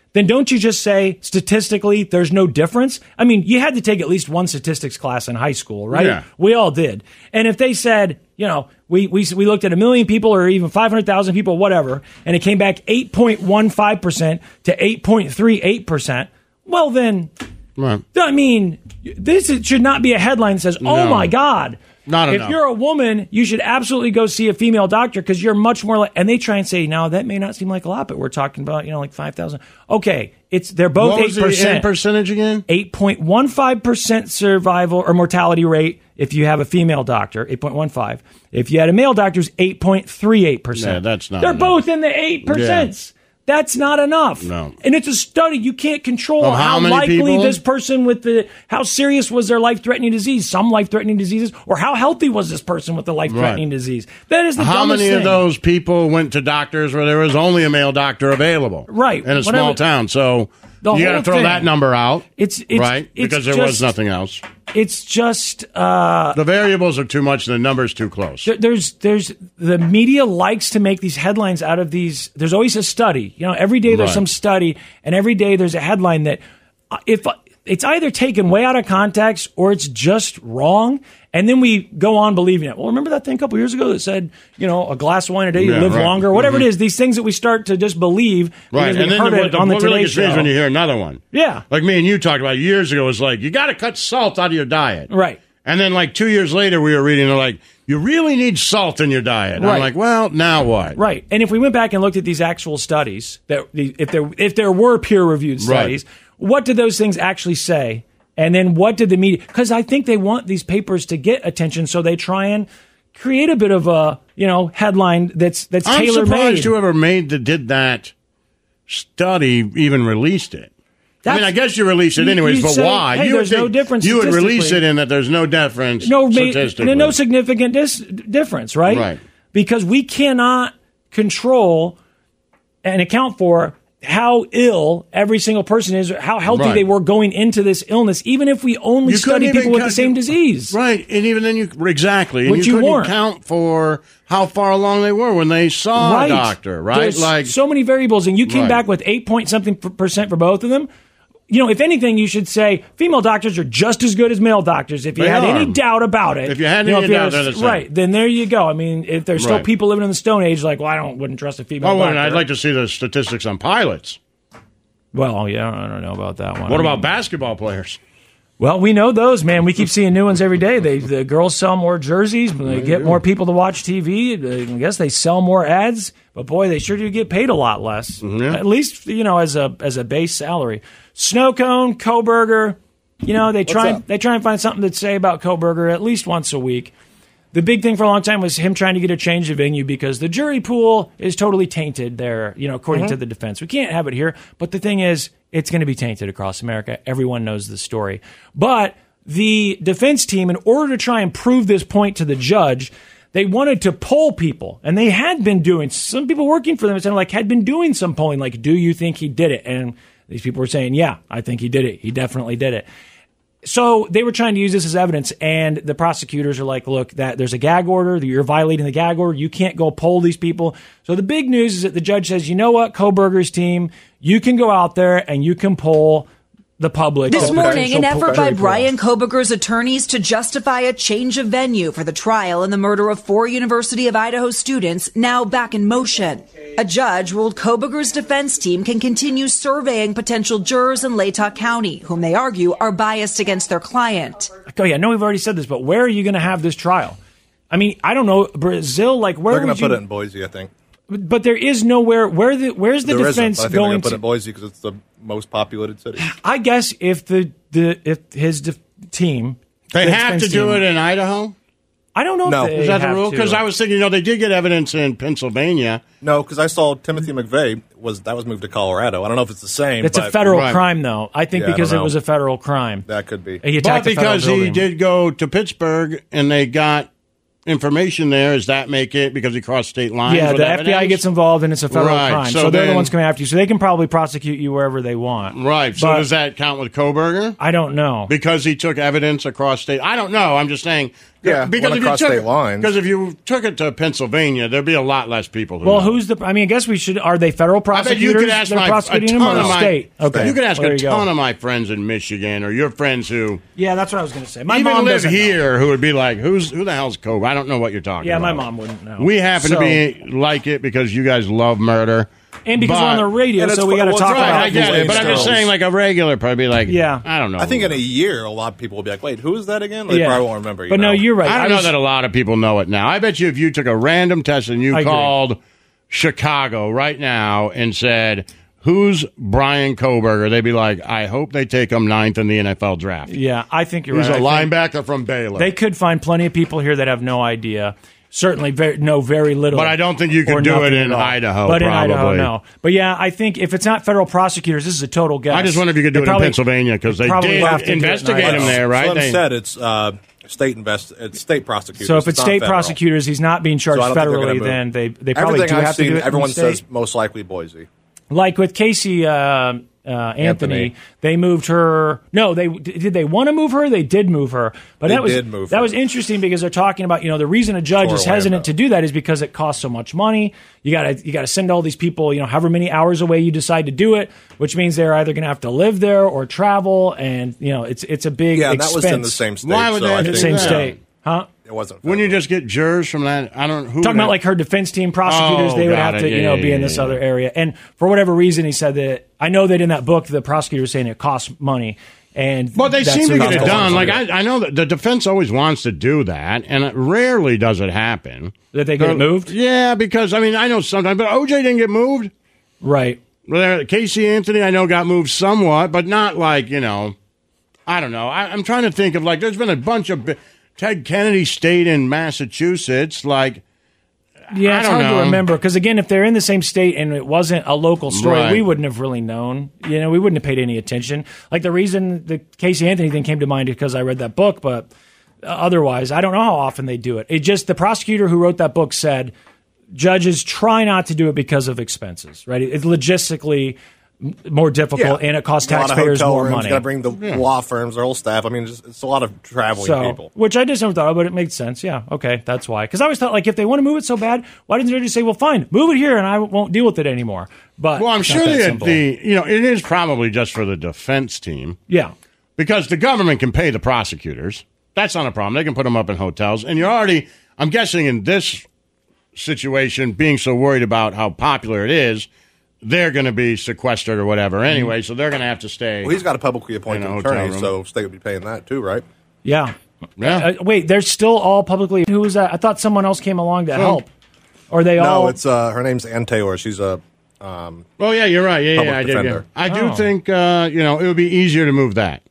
then don't you just say statistically there's no difference? I mean, you had to take at least one statistics class in high school, right? Yeah. We all did. And if they said, you know, we we we looked at a million people or even five hundred thousand people, whatever, and it came back eight point one five percent to eight point three eight percent, well then, right. I mean, this should not be a headline that says, oh No. my God. Not if enough. you're a woman, you should absolutely go see a female doctor because you're much more like. And they try and say, now that may not seem like a lot, but we're talking about you know like five thousand. Okay, it's they're both What eight was the percent end percentage again? Eight point one five percent survival or mortality rate if you have a female doctor. Eight point one five. If you had a male doctor, it's eight point three eight percent. Yeah, that's not They're enough. both in the eight percent. That's not enough. No. And it's a study. You can't control Of how how, many likely people? this person with the, how serious was their life-threatening disease, some life-threatening diseases, or how healthy was this person with the life-threatening Right. disease. That is the How dumbest many thing. of those people went to doctors where there was only a male doctor available? Right. In a Whatever. small town. So The you got to whole throw thing. that number out. It's, it's right? it's Because there just, was nothing else. It's just uh, The variables are too much and the numbers too close. there- there's there's the media likes to make these headlines out of these. There's always a study. You know, every day there's Right. some study, and every day there's a headline that uh, if it's either taken way out of context or it's just wrong. And then we go on believing it. Well, remember that thing a couple years ago that said, you know, a glass of wine a day, you Yeah, live right. longer, whatever Mhm. it is, these things that we start to just believe Right. because we And then heard the, it the, on the what really Today gets strange Show. when you hear another one. Yeah. Like me and you talked about years ago, it's like, you got to cut salt out of your diet. Right. And then like two years later, we were reading, they're like, you really need salt in your diet. And Right. I'm like, well, now what? Right. And if we went back and looked at these actual studies, that if there if there were peer-reviewed studies, what did those things actually say? And then what did the media? Because I think they want these papers to get attention, so they try and create a bit of a you know headline that's that's I'm tailor surprised made. whoever made that did that study even released it. I That's- mean, I guess you release it you- anyways, you but say, why? hey, you there's would no think difference You would release statistically. it in that there's no difference no, ma- statistically. no significant dis- difference, right? Right. Because we cannot control and account for how ill every single person is, or how healthy Right. they were going into this illness, even if we only You study couldn't even people with the count- same disease. Right, and even then you exactly, and Which you you couldn't weren't. count for how far along they were when they saw Right. a doctor, right? There's like so many variables, and you came Right. back with eight point something per- percent for both of them. You know, if anything, you should say female doctors are just as good as male doctors. If you They had are. any doubt about it, If you had know, any if you doubt, had- they're the same. right? Then there you go. I mean, if there's still Right. people living in the Stone Age, like, well, I don't wouldn't trust a female Oh, well, doctor. I'd like to see the statistics on pilots. Well, yeah, I don't know about that one. What I about mean, basketball players? Well, we know those, man. We keep seeing new ones every day. They the girls sell more jerseys, they get more people to watch T V. I guess they sell more ads, but boy, they sure do get paid a lot less. Yeah. At least you know as a as a base salary. Snow Cone, Kohberger, you know they try up? they try and find something to say about Kohberger at least once a week. The big thing for a long time was him trying to get a change of venue because the jury pool is totally tainted there, you know, according Mm-hmm. to the defense. We can't have it here. But the thing is, it's going to be tainted across America. Everyone knows the story. But the defense team, in order to try and prove this point to the judge, they wanted to poll people. And they had been doing, some people working for them, like, had been doing some polling, like, do you think he did it? And these people were saying, yeah, I think he did it. He definitely did it. So they were trying to use this as evidence, and the prosecutors are like, look, that there's a gag order, that you're violating the gag order, you can't go poll these people. So the big news is that the judge says, you know what, Kohberger's team, you can go out there and you can poll the public. This The morning, an potential effort by jury pool. Brian Kohberger's attorneys to justify a change of venue for the trial in the murder of four University of Idaho students now back in motion. A judge ruled Kohberger's defense team can continue surveying potential jurors in Latah County, whom they argue are biased against their client. Oh, yeah, I know we've already said this, but where are you going to have this trial? I mean, I don't know, Brazil, like where They're going would to put you... it in Boise, I think. But there is nowhere, where the, where's the There defense isn't, but I think they're going going to put to... it in Boise because it's the most populated city. I guess if the, the if his def- team... They the have to defense do team- it in Idaho? I don't know No. if they Is that the have rule? to. Because I was thinking, you know, they did get evidence in Pennsylvania. No, because I saw Timothy McVeigh was that was moved to Colorado. I don't know if it's the same. It's but a federal Right. crime, though. I think Yeah, I because don't it was know. a federal crime. That could be. He But attacked a federal because he building. did go to Pittsburgh and they got information there. Does that make it because he crossed state lines? Yeah, with the evidence? F B I gets involved and it's a federal Right, crime. so So, they're the then- ones coming after you. So they can probably prosecute you wherever they want. Right. So But does that count with Koberger? I don't know. Because he took evidence across state. I don't know. I'm just saying. Yeah, because went if you across took, state lines. Because if you took it to Pennsylvania, there'd be a lot less people. Who Well, know. who's the? I mean, I guess we should. Are they federal I bet prosecutors? you could ask They're my, a prosecuting ton them or of my state. Okay, You could ask Well, a there you ton go. of my friends in Michigan or your friends who Yeah, that's what I was going to say. My even mom live doesn't know. here who would be like, "Who's who the hell's Kobe?" I don't know what you're talking Yeah, about. my mom wouldn't know. We happen So- to be like it because you guys love murder. And because But- we're on the radio, And it's so we fu- got to well, talk right, about. I get these it, but I'm just girls. saying, like a regular probably like, Yeah. I don't know. I think in a year, a lot of people will be like, wait, who is that again? They Yeah. probably won't remember. You But know? no, you're right. I don't I know was- that a lot of people know it now. I bet you if you took a random test and you I agree. called Chicago right now and said, "Who's Brian Koberger?" they'd be like, "I hope they take him ninth in the N F L draft." Yeah, I think you're He's right. a I think linebacker from Baylor. They could find plenty of people here that have no idea. Certainly, very, know very little. But I don't think you or could do nothing it in at all. Idaho, But in Idaho, probably. no. But yeah, I think if it's not federal prosecutors, this is a total guess. I just wonder if you could do They it probably- in Pennsylvania because they probably did have to do it in investigate him Idaho. there, right? Slim They- said it's uh, state invest. It's state prosecutors. So if it's not state federal. prosecutors, he's not being charged So I don't think they're gonna federally. move. Then they they probably Everything do I've have to seen, do it. in everyone state. says most likely Boise. Like with Casey uh, uh, Anthony, Anthony. they moved her. No, they did. They want to move her. They did move her, but They that was did move that her. was interesting because they're talking about, you know, the reason a judge For is hesitant Orlando. to do that is because it costs so much money. You got to you got to send all these people, you know, however many hours away you decide to do it, which means they're either going to have to live there or travel, and you know, it's it's a big Yeah, and that expense. was in the same state. Why would so they I have In to the think same that? state, huh? It wasn't. Wouldn't you just get jurors from that? I don't. Who Talking would- about like her defense team prosecutors, Oh, they would got have it. to, you Yeah, know, yeah, be in yeah, this yeah. other area. And for whatever reason, he said that. I know that in that book, the prosecutor was saying it costs money, and But they that's seem to the get it reason- done. Like I, I know that the defense always wants to do that, and it rarely does it happen. That they get Uh, moved? Yeah, because I mean I know sometimes, but O J didn't get moved. Right. Well, there- Casey Anthony, I know, got moved somewhat, but not like you know. I don't know. I, I'm trying to think of like there's been a bunch of bi- Ted Kennedy stayed in Massachusetts, like. Yeah, I it's don't hard know. to remember because again, if they're in the same state and it wasn't a local story, Right. we wouldn't have really known. You know, we wouldn't have paid any attention. Like the reason the Casey Anthony thing came to mind because I read that book, but uh, otherwise, I don't know how often they do it. It just the prosecutor who wrote that book said judges try not to do it because of expenses. Right? It's logistically m- more difficult and it costs A lot of taxpayers hotel more rooms, money. Got to bring the law firms, their whole staff. I mean, just, it's a lot of traveling So, people. which I just never thought of, but it makes sense. Yeah, okay, that's why. Because I always thought, like, if they want to move it so bad, why didn't they just say, "Well, fine, move it here, and I won't deal with it anymore"? But Well, I'm it's sure not that that simple. the you know it is probably just for the defense team. Yeah. Because the government can pay the prosecutors. That's not a problem. They can put them up in hotels. And you're already, I'm guessing in this situation, being so worried about how popular it is, they're going to be sequestered or whatever anyway. So they're going to have to stay. Well, he's got a publicly appointed in a hotel attorney, room. so state would be paying that too, right? Yeah. Yeah. Uh, wait, they're still all publicly. Who was that? I thought someone else came along to So- help. Or they no, all? it's uh, her name's Ann Taylor. She's a. Um, Oh, yeah, you're right. Yeah, public yeah, I did. defender. Get, I do Oh. think, uh, you know, it would be easier to move that.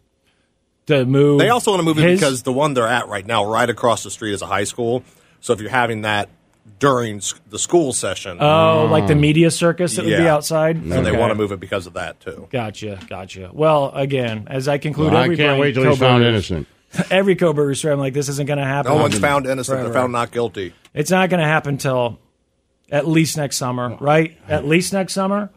To move. They also want to move it his- because the one they're at right now, right across the street, is a high school. So if you're having that during s- the school session, Oh, like the media circus that would be Yeah. outside. so they Okay. want to move it because of that too. Gotcha, gotcha. Well, again, as I conclude, Well, I every can't brain wait till he's found Koberger- innocent. Every Koberger story, I'm like, this isn't going to happen. No one's found innocent; Forever. they're found not guilty. It's not going to happen till at least next summer, right? At least next summer.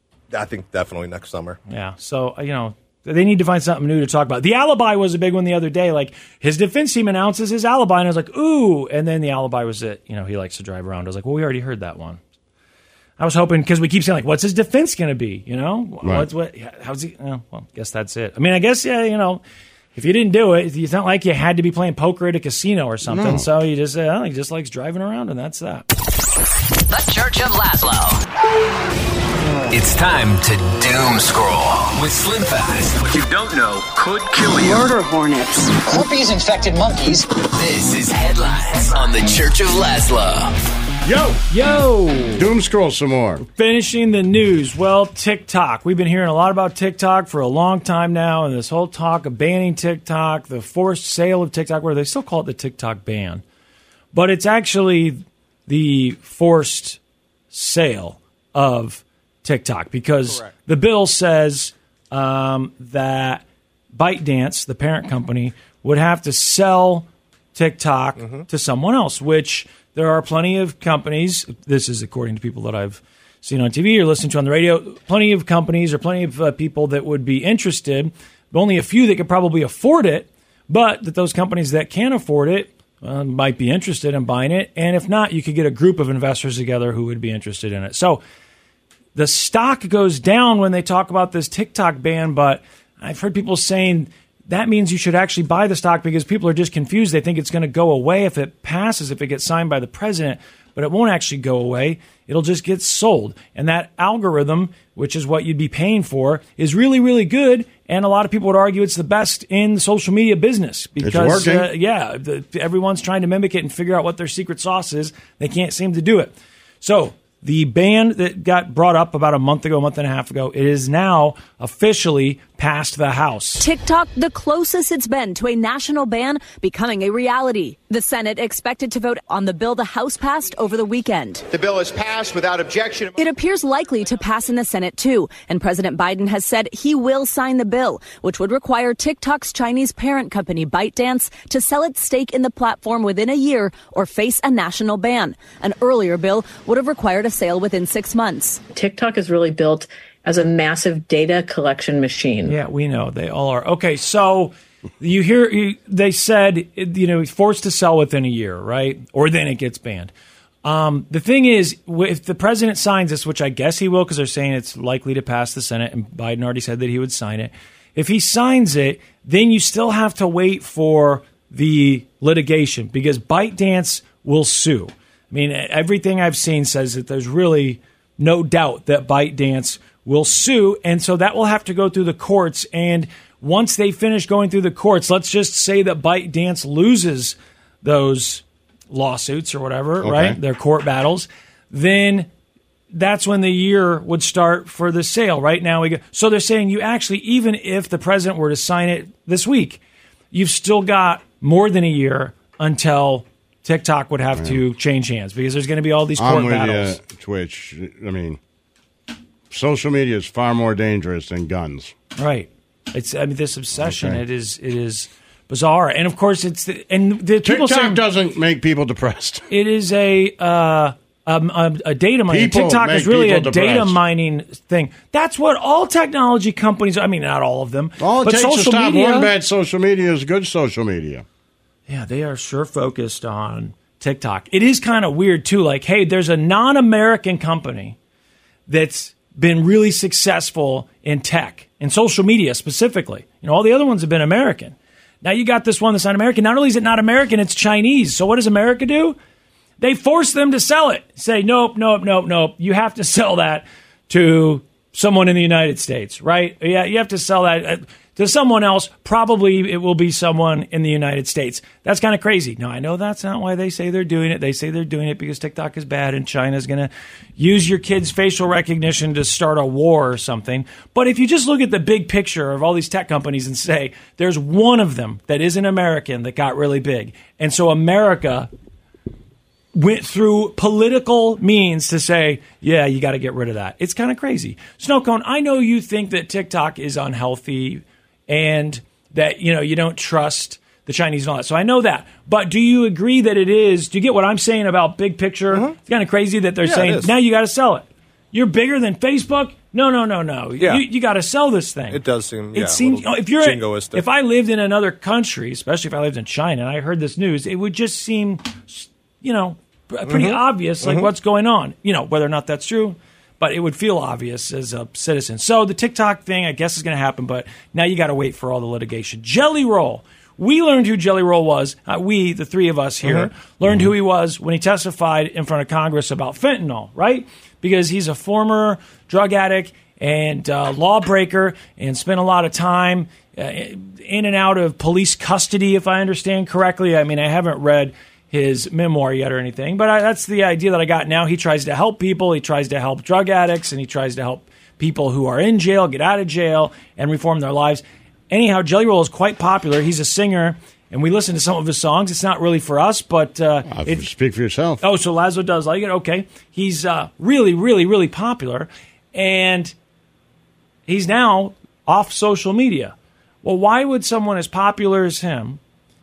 I think definitely next summer. Yeah. So, you know, they need to find something new to talk about. The alibi was a big one the other day. Like, his defense team announces his alibi, and I was like, ooh. And then the alibi was that, you know, he likes to drive around. I was like, well, we already heard that one. I was hoping, because we keep saying, like, what's his defense going to be? You know? Right. What's, what, how's he? Oh, well, I guess that's it. I mean, I guess, yeah, you know, if you didn't do it, it's not like you had to be playing poker at a casino or something. No. So you just say, oh, he just likes driving around, and that's that. The Church of Laszlo. It's time to doom scroll with Slim Fast. What you don't know could kill you. Murder hornets. Herpes infected monkeys. This is Headlines on the Church of Laszlo. Yo! Yo! Doom scroll some more. Finishing the news. Well, TikTok. We've been hearing a lot about TikTok for a long time now, and this whole talk of banning TikTok, the forced sale of TikTok, where they still call it the TikTok ban. But it's actually the forced sale of TikTok because Correct. the bill says um, that ByteDance, the parent company, would have to sell TikTok Mm-hmm. to someone else, which there are plenty of companies. This is according to people that I've seen on T V or listened to on the radio. Plenty of companies or plenty of uh, people that would be interested. Only a few that could probably afford it, but that those companies that can afford it uh, might be interested in buying it. And if not, you could get a group of investors together who would be interested in it. So the stock goes down when they talk about this TikTok ban, but I've heard people saying that means you should actually buy the stock because people are just confused. They think it's going to go away if it passes, if it gets signed by the president, but it won't actually go away. It'll just get sold. And that algorithm, which is what you'd be paying for, is really, really good. And a lot of people would argue it's the best in the social media business because, it's working. Uh, yeah, the, everyone's trying to mimic it and figure out what their secret sauce is. They can't seem to do it. So the ban that got brought up about a month ago, a month and a half ago, it is now officially passed the House. TikTok, the closest it's been to a national ban becoming a reality. The Senate expected to vote on the bill the House passed over the weekend. The bill is passed without objection. It appears likely to pass in the Senate, too. And President Biden has said he will sign the bill, which would require TikTok's Chinese parent company, ByteDance, to sell its stake in the platform within a year or face a national ban. An earlier bill would have required a sale within six months. TikTok is really built as a massive data collection machine. Yeah, we know. They all are. Okay, so you hear you, they said, you know, forced to sell within a year, right? Or then it gets banned. Um, the thing is, if the president signs this, which I guess he will because they're saying it's likely to pass the Senate, and Biden already said that he would sign it. If he signs it, then you still have to wait for the litigation because ByteDance will sue. I mean, everything I've seen says that there's really no doubt that ByteDance will sue, and so that will have to go through the courts. And once they finish going through the courts, let's just say that ByteDance loses those lawsuits or whatever, Okay. right? Their court battles, then that's when the year would start for the sale. Right now, we go. So they're saying you actually, even if the president were to sign it this week, you've still got more than a year until TikTok would have to change hands because there's going to be all these court I'm with battles. you, Twitch. I mean, social media is far more dangerous than guns. Right. It's I mean this obsession. Okay. It is it is bizarre, and of course it's the, and the people TikTok saying doesn't make people depressed. it is a uh, um, a, a data mining. People TikTok make is really a people data depressed. mining thing. That's what all technology companies. I mean, not all of them. All it but takes social to stop media, one bad social media is good social media. Yeah, they are sure focused on TikTok. It is kind of weird too. Like, hey, there's a non-American company that's been really successful in tech and social media specifically. You know, all the other ones have been American. Now you got this one that's not American. Not only is it not American, it's Chinese. So what does America do? They force them to sell it. Say, nope, nope, nope, nope. You have to sell that to someone in the United States, right? Yeah, you have to sell that to someone else. Probably it will be someone in the United States. That's kind of crazy. Now, I know that's not why they say they're doing it. They say they're doing it because TikTok is bad and China's going to use your kids' facial recognition to start a war or something. But if you just look at the big picture of all these tech companies and say, there's one of them that isn't American that got really big. And so America went through political means to say, yeah, you got to get rid of that. It's kind of crazy. Snowcone, I know you think that TikTok is unhealthy and that, you know, you don't trust the Chinese and all that. So I know that. But do you agree that it is? Do you get what I'm saying about big picture? Mm-hmm. It's kind of crazy that they're Yeah, saying, it is. now you got to sell it. You're bigger than Facebook? No, no, no, no. Yeah. You, you got to sell this thing. It does seem, yeah, it seems, a little if you're jingoistic. if I lived in another country, especially if I lived in China and I heard this news, it would just seem, you know, pretty Mhm. obvious, like Mhm. what's going on. You know, whether or not that's true, but it would feel obvious as a citizen. So the TikTok thing, I guess, is going to happen, but now you got to wait for all the litigation. Jelly Roll. We learned who Jelly Roll was. Uh, we, the three of us here, Mhm. learned who he was when he testified in front of Congress about fentanyl, right? Because he's a former drug addict and uh, lawbreaker and spent a lot of time uh, in and out of police custody, if I understand correctly. I mean, I haven't read his memoir yet or anything, but I, that's the idea that I got now. He tries to help people. He tries to help drug addicts, and he tries to help people who are in jail get out of jail and reform their lives. Anyhow, Jelly Roll is quite popular. He's a singer, and we listen to some of his songs. It's not really for us, but uh, Uh, it, speak for yourself. Oh, so Laszlo does like it? Okay. He's uh, really, really, really popular, and he's now off social media. Well, why would someone as popular as him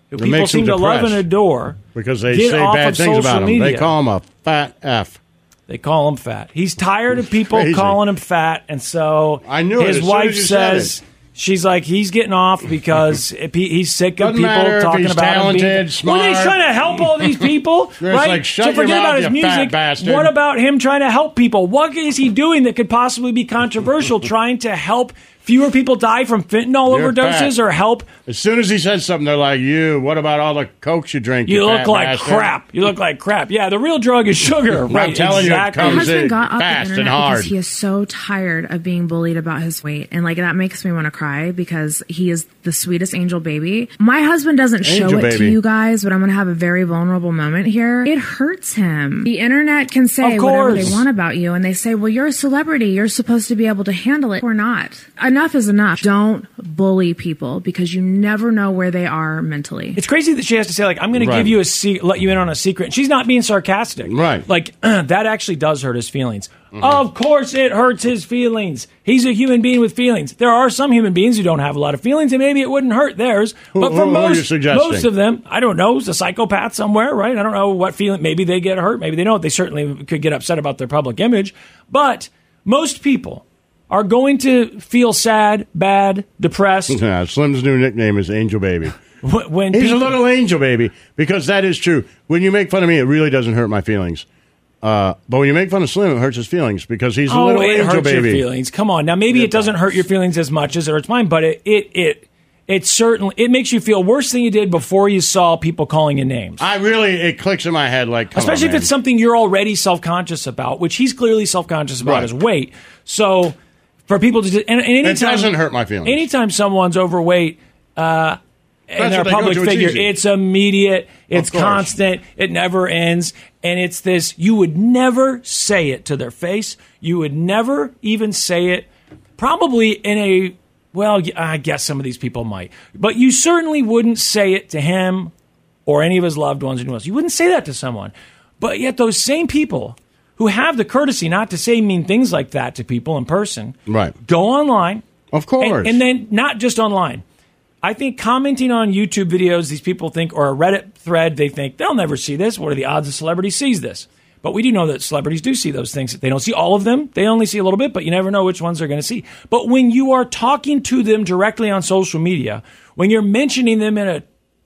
who It people makes seem them to love and depressed. adore, Because they get say off bad of things social about him. media. They call him a fat F. They call him fat. He's tired of people Crazy. calling him fat, and so I knew it his as soon wife as you said says she's like he's getting off because if he, he's sick of Doesn't people matter if talking he's about talented, him being. smart. Well, he's trying to help all these people, It's right? like, shut so your forget mouth, about his you fat music. bastard. What about him trying to help people? What is he doing that could possibly be controversial? Trying to help fewer people die from fentanyl You're overdoses, fat. or help? As soon as he says something, they're like, you, what about all the cokes you drink? You You, look fat like bastard? crap. You look like crap. Yeah, the real drug is sugar. I'm right? telling you, it exactly. comes My husband in got off the fast and internet hard. because he is so tired of being bullied about his weight, and like that makes me want to cry because he is the sweetest angel baby. My husband doesn't show Angel it to baby. you guys, but I'm going to have a very vulnerable moment here. It hurts him. The internet can say Of whatever course. they want about you, and they say, "Well, you're a celebrity. You're supposed to be able to handle it." Or not. Enough is enough. Don't bully people because you never know where they are mentally. It's crazy that she has to say, like, I'm going to Right. give you a se- let you in on a secret. She's not being sarcastic. Right. Like, that actually does hurt his feelings. Mm-hmm. Of course it hurts his feelings. He's a human being with feelings. There are some human beings who don't have a lot of feelings, and maybe it wouldn't hurt theirs. Who- But who- for who are you most, suggesting? most of them, I don't know, it's a psychopath somewhere, right? I don't know what feeling. Maybe they get hurt. Maybe they don't. They certainly could get upset about their public image. But most people are going to feel sad, bad, depressed. Yeah, Slim's new nickname is Angel Baby. When, when He's people- a little angel baby, because that is true. When you make fun of me, it really doesn't hurt my feelings. Uh, but when you make fun of Slim, it hurts his feelings because he's a Oh, little it angel hurts baby. your feelings. Come on, now maybe it doesn't hurt your feelings as much as it hurts mine, but it it it it certainly it makes you feel worse than you did before you saw people calling you names. I really, it clicks in my head like, come Especially on, if man. it's something you're already self conscious about, which he's clearly self conscious about Right. his weight. So for people to just, and, and anytime, It doesn't hurt my feelings. Anytime someone's overweight. Uh, and That's they're a what they go public to, it's figure. easy. It's immediate. It's course. constant. It never ends. And it's this, you would never say it to their face. You would never even say it probably in a, well, I guess some of these people might. But you certainly wouldn't say it to him or any of his loved ones or anyone else. You wouldn't say that to someone. But yet those same people who have the courtesy not to say mean things like that to people in person, Right. go online. Of course. And, and then not just online. I think commenting on YouTube videos, these people think, or a Reddit thread, they think, they'll never see this. What are the odds a celebrity sees this? But we do know that celebrities do see those things. They don't see all of them. They only see a little bit, but you never know which ones they're going to see. But when you are talking to them directly on social media, when you're mentioning them in a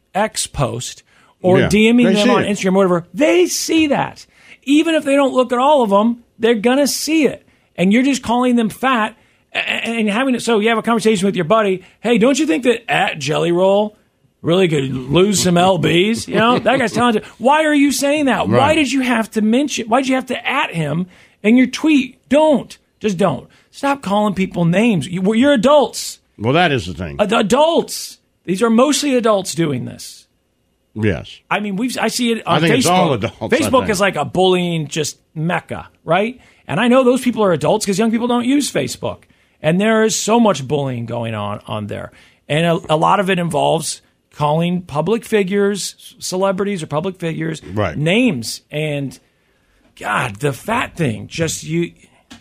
X post or Yeah, DMing they them see on it. Instagram or whatever, they see that. Even if they don't look at all of them, they're going to see it. And you're just calling them fat and having it. So you have a conversation with your buddy. Hey, don't you think that at Jelly Roll really could lose some L Bs? You know, that guy's talented. Why are you saying that? Right. Why did you have to mention? Why did you have to at him in your tweet? Don't. Just don't. Stop calling people names. You, you're adults. Well, that is the thing. Ad- Adults. These are mostly adults doing this. Yes. I mean, we've I see it on I think Facebook. it's all adults, I Facebook think. is like a bullying just mecca, right? And I know those people are adults because young people don't use Facebook. And there is so much bullying going on on there. And a, a lot of it involves calling public figures, celebrities or public figures, Right. names. And God, the fat thing, just you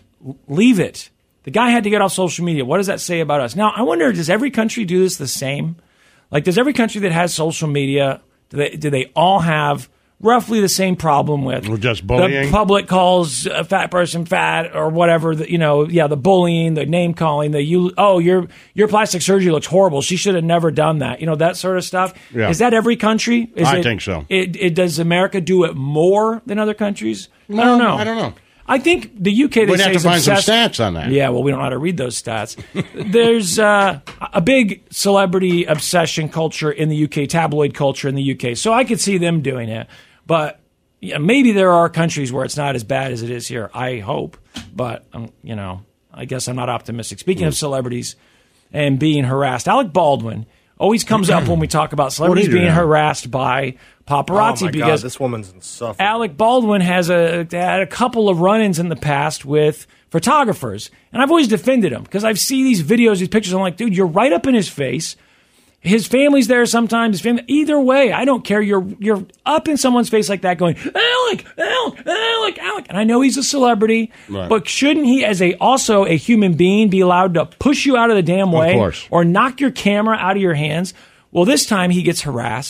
leave it. The guy had to get off social media. What does that say about us? Now, I wonder, does every country do this the same? Like, does every country that has social media, do they, do they all have roughly the same problem with Or just bullying? the public calls a fat person fat or whatever, the, you know, yeah, the bullying, the name calling, the you, oh, your your plastic surgery looks horrible. She should have never done that. You know, that sort of stuff. Yeah. Is that every country? Is I it- think so. It, it, does America do it more than other countries? I don't know. I don't know. I think the U K, they We'd say have to is find some obsessed- stats on that. Yeah, well, we don't know how to read those stats. There's uh, a big celebrity obsession culture in the U K, tabloid culture in the U K. So I could see them doing it. But yeah, maybe there are countries where it's not as bad as it is here. I hope. But, um, you know, I guess I'm not optimistic. Speaking of celebrities and being harassed, Alec Baldwin always comes up when we talk about celebrities do being now? harassed by paparazzi Oh my because God, this woman's insufferable. Alec Baldwin has a had a couple of run-ins in the past with photographers, and I've always defended him because I've seen these videos, these pictures. I'm like, dude, you're right up in his face. His family's there sometimes. His family, either way, I don't care. You're you're up in someone's face like that, going, Alec, Alec, Alec, Alec. And I know he's a celebrity, Right. but shouldn't he, as a also a human being, be allowed to push you out of the damn way, course. or knock your camera out of your hands? Well, this time he gets harassed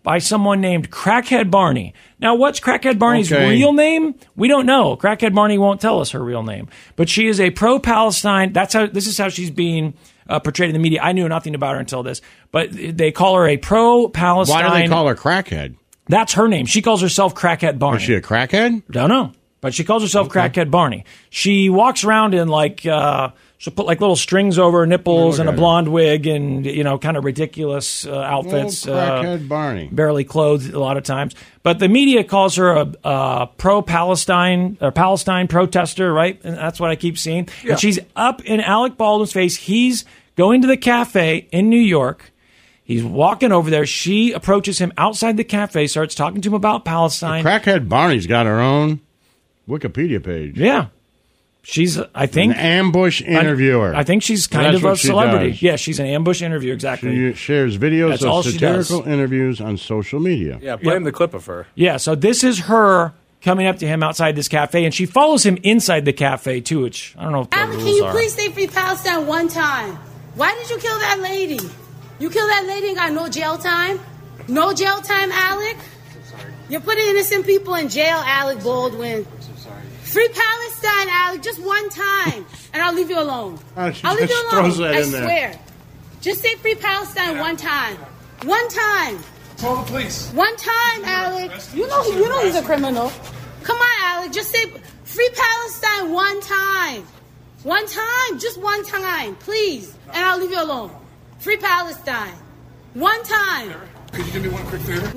by someone named Crackhead Barney. Now, what's Crackhead Barney's Okay. real name? We don't know. Crackhead Barney won't tell us her real name. But she is a pro-Palestine. That's how. This is how she's being uh, portrayed in the media. I knew nothing about her until this. But they call her a pro-Palestine. Why do they call her Crackhead? That's her name. She calls herself Crackhead Barney. Is she a crackhead? Don't know. But she calls herself okay. Crackhead Barney. She walks around in like, uh, she'll put like little strings over her nipples and a blonde wig and, you know, kind of ridiculous uh, outfits. Oh, Crackhead uh, Barney. Barely clothed a lot of times. But the media calls her a, a pro-Palestine, a Palestine protester, right? And that's what I keep seeing. Yeah. And she's up in Alec Baldwin's face. He's going to the cafe in New York. He's walking over there. She approaches him outside the cafe, starts talking to him about Palestine. The Crackhead Barney's got her own Wikipedia page. Yeah. She's, I think... An ambush interviewer. I, I think she's kind so of a celebrity. Does. Yeah, she's an ambush interviewer, exactly. She shares videos That's of satirical interviews on social media. Yeah, play Yep. him the clip of her. Yeah, so this is her coming up to him outside this cafe, and she follows him inside the cafe, too, which I don't know if the Alec, rules can you are. please say Free Palestine one time? Why did you kill that lady? You killed that lady and got no jail time? No jail time, Alec? You're putting innocent people in jail, Alec Baldwin. I'm so sorry. Free Palestine, Alec, just one time, and I'll leave you alone. Oh, she I'll leave just you alone. throws that I in there. swear. Just say Free Palestine one time. One time. Call the police. One time, Alec. You know, you know he's a criminal. Come on, Alec. Just say Free Palestine one time. One time. Just one time, please, and I'll leave you alone. Free Palestine. One time. Could you do me one quick favor?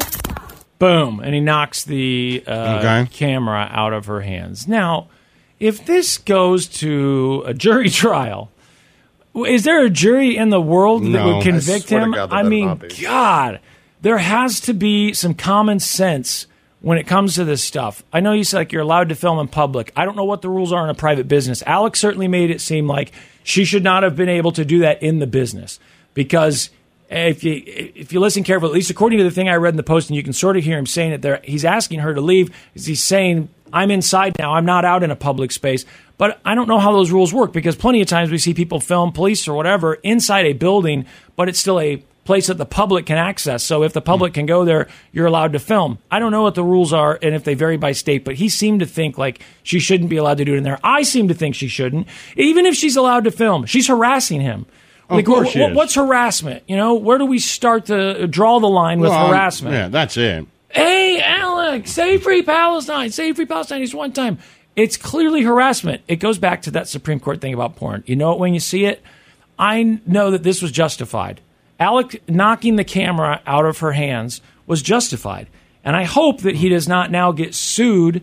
Boom. And he knocks the uh, Okay. camera out of her hands. Now, if this goes to a jury trial, is there a jury in the world that No. would convict I swear to him? God, there I better mean, not be. God, there has to be some common sense when it comes to this stuff. I know you said like you're allowed to film in public. I don't know what the rules are in a private business. Alex certainly made it seem like she should not have been able to do that in the business because if you if you listen carefully, at least according to the thing I read in the Post, and you can sort of hear him saying it there, he's asking her to leave. He's saying, I'm inside now. I'm not out in a public space. But I don't know how those rules work because plenty of times we see people film, police or whatever, inside a building, but it's still a place that the public can access. So if the public can go there, you're allowed to film. I don't know what the rules are and if they vary by state, but he seemed to think like she shouldn't be allowed to do it in there. I seem to think she shouldn't. Even if she's allowed to film, she's harassing him. Of Like, course wh- she wh- is. what's harassment? You know, where do we start to draw the line with Well, harassment? Yeah, that's it. Hey, Alex, say Free Palestine. Say Free Palestine just one time. It's clearly harassment. It goes back to that Supreme Court thing about porn. You know it when you see it. I know that this was justified. Alec knocking the camera out of her hands was justified. And I hope that he does not now get sued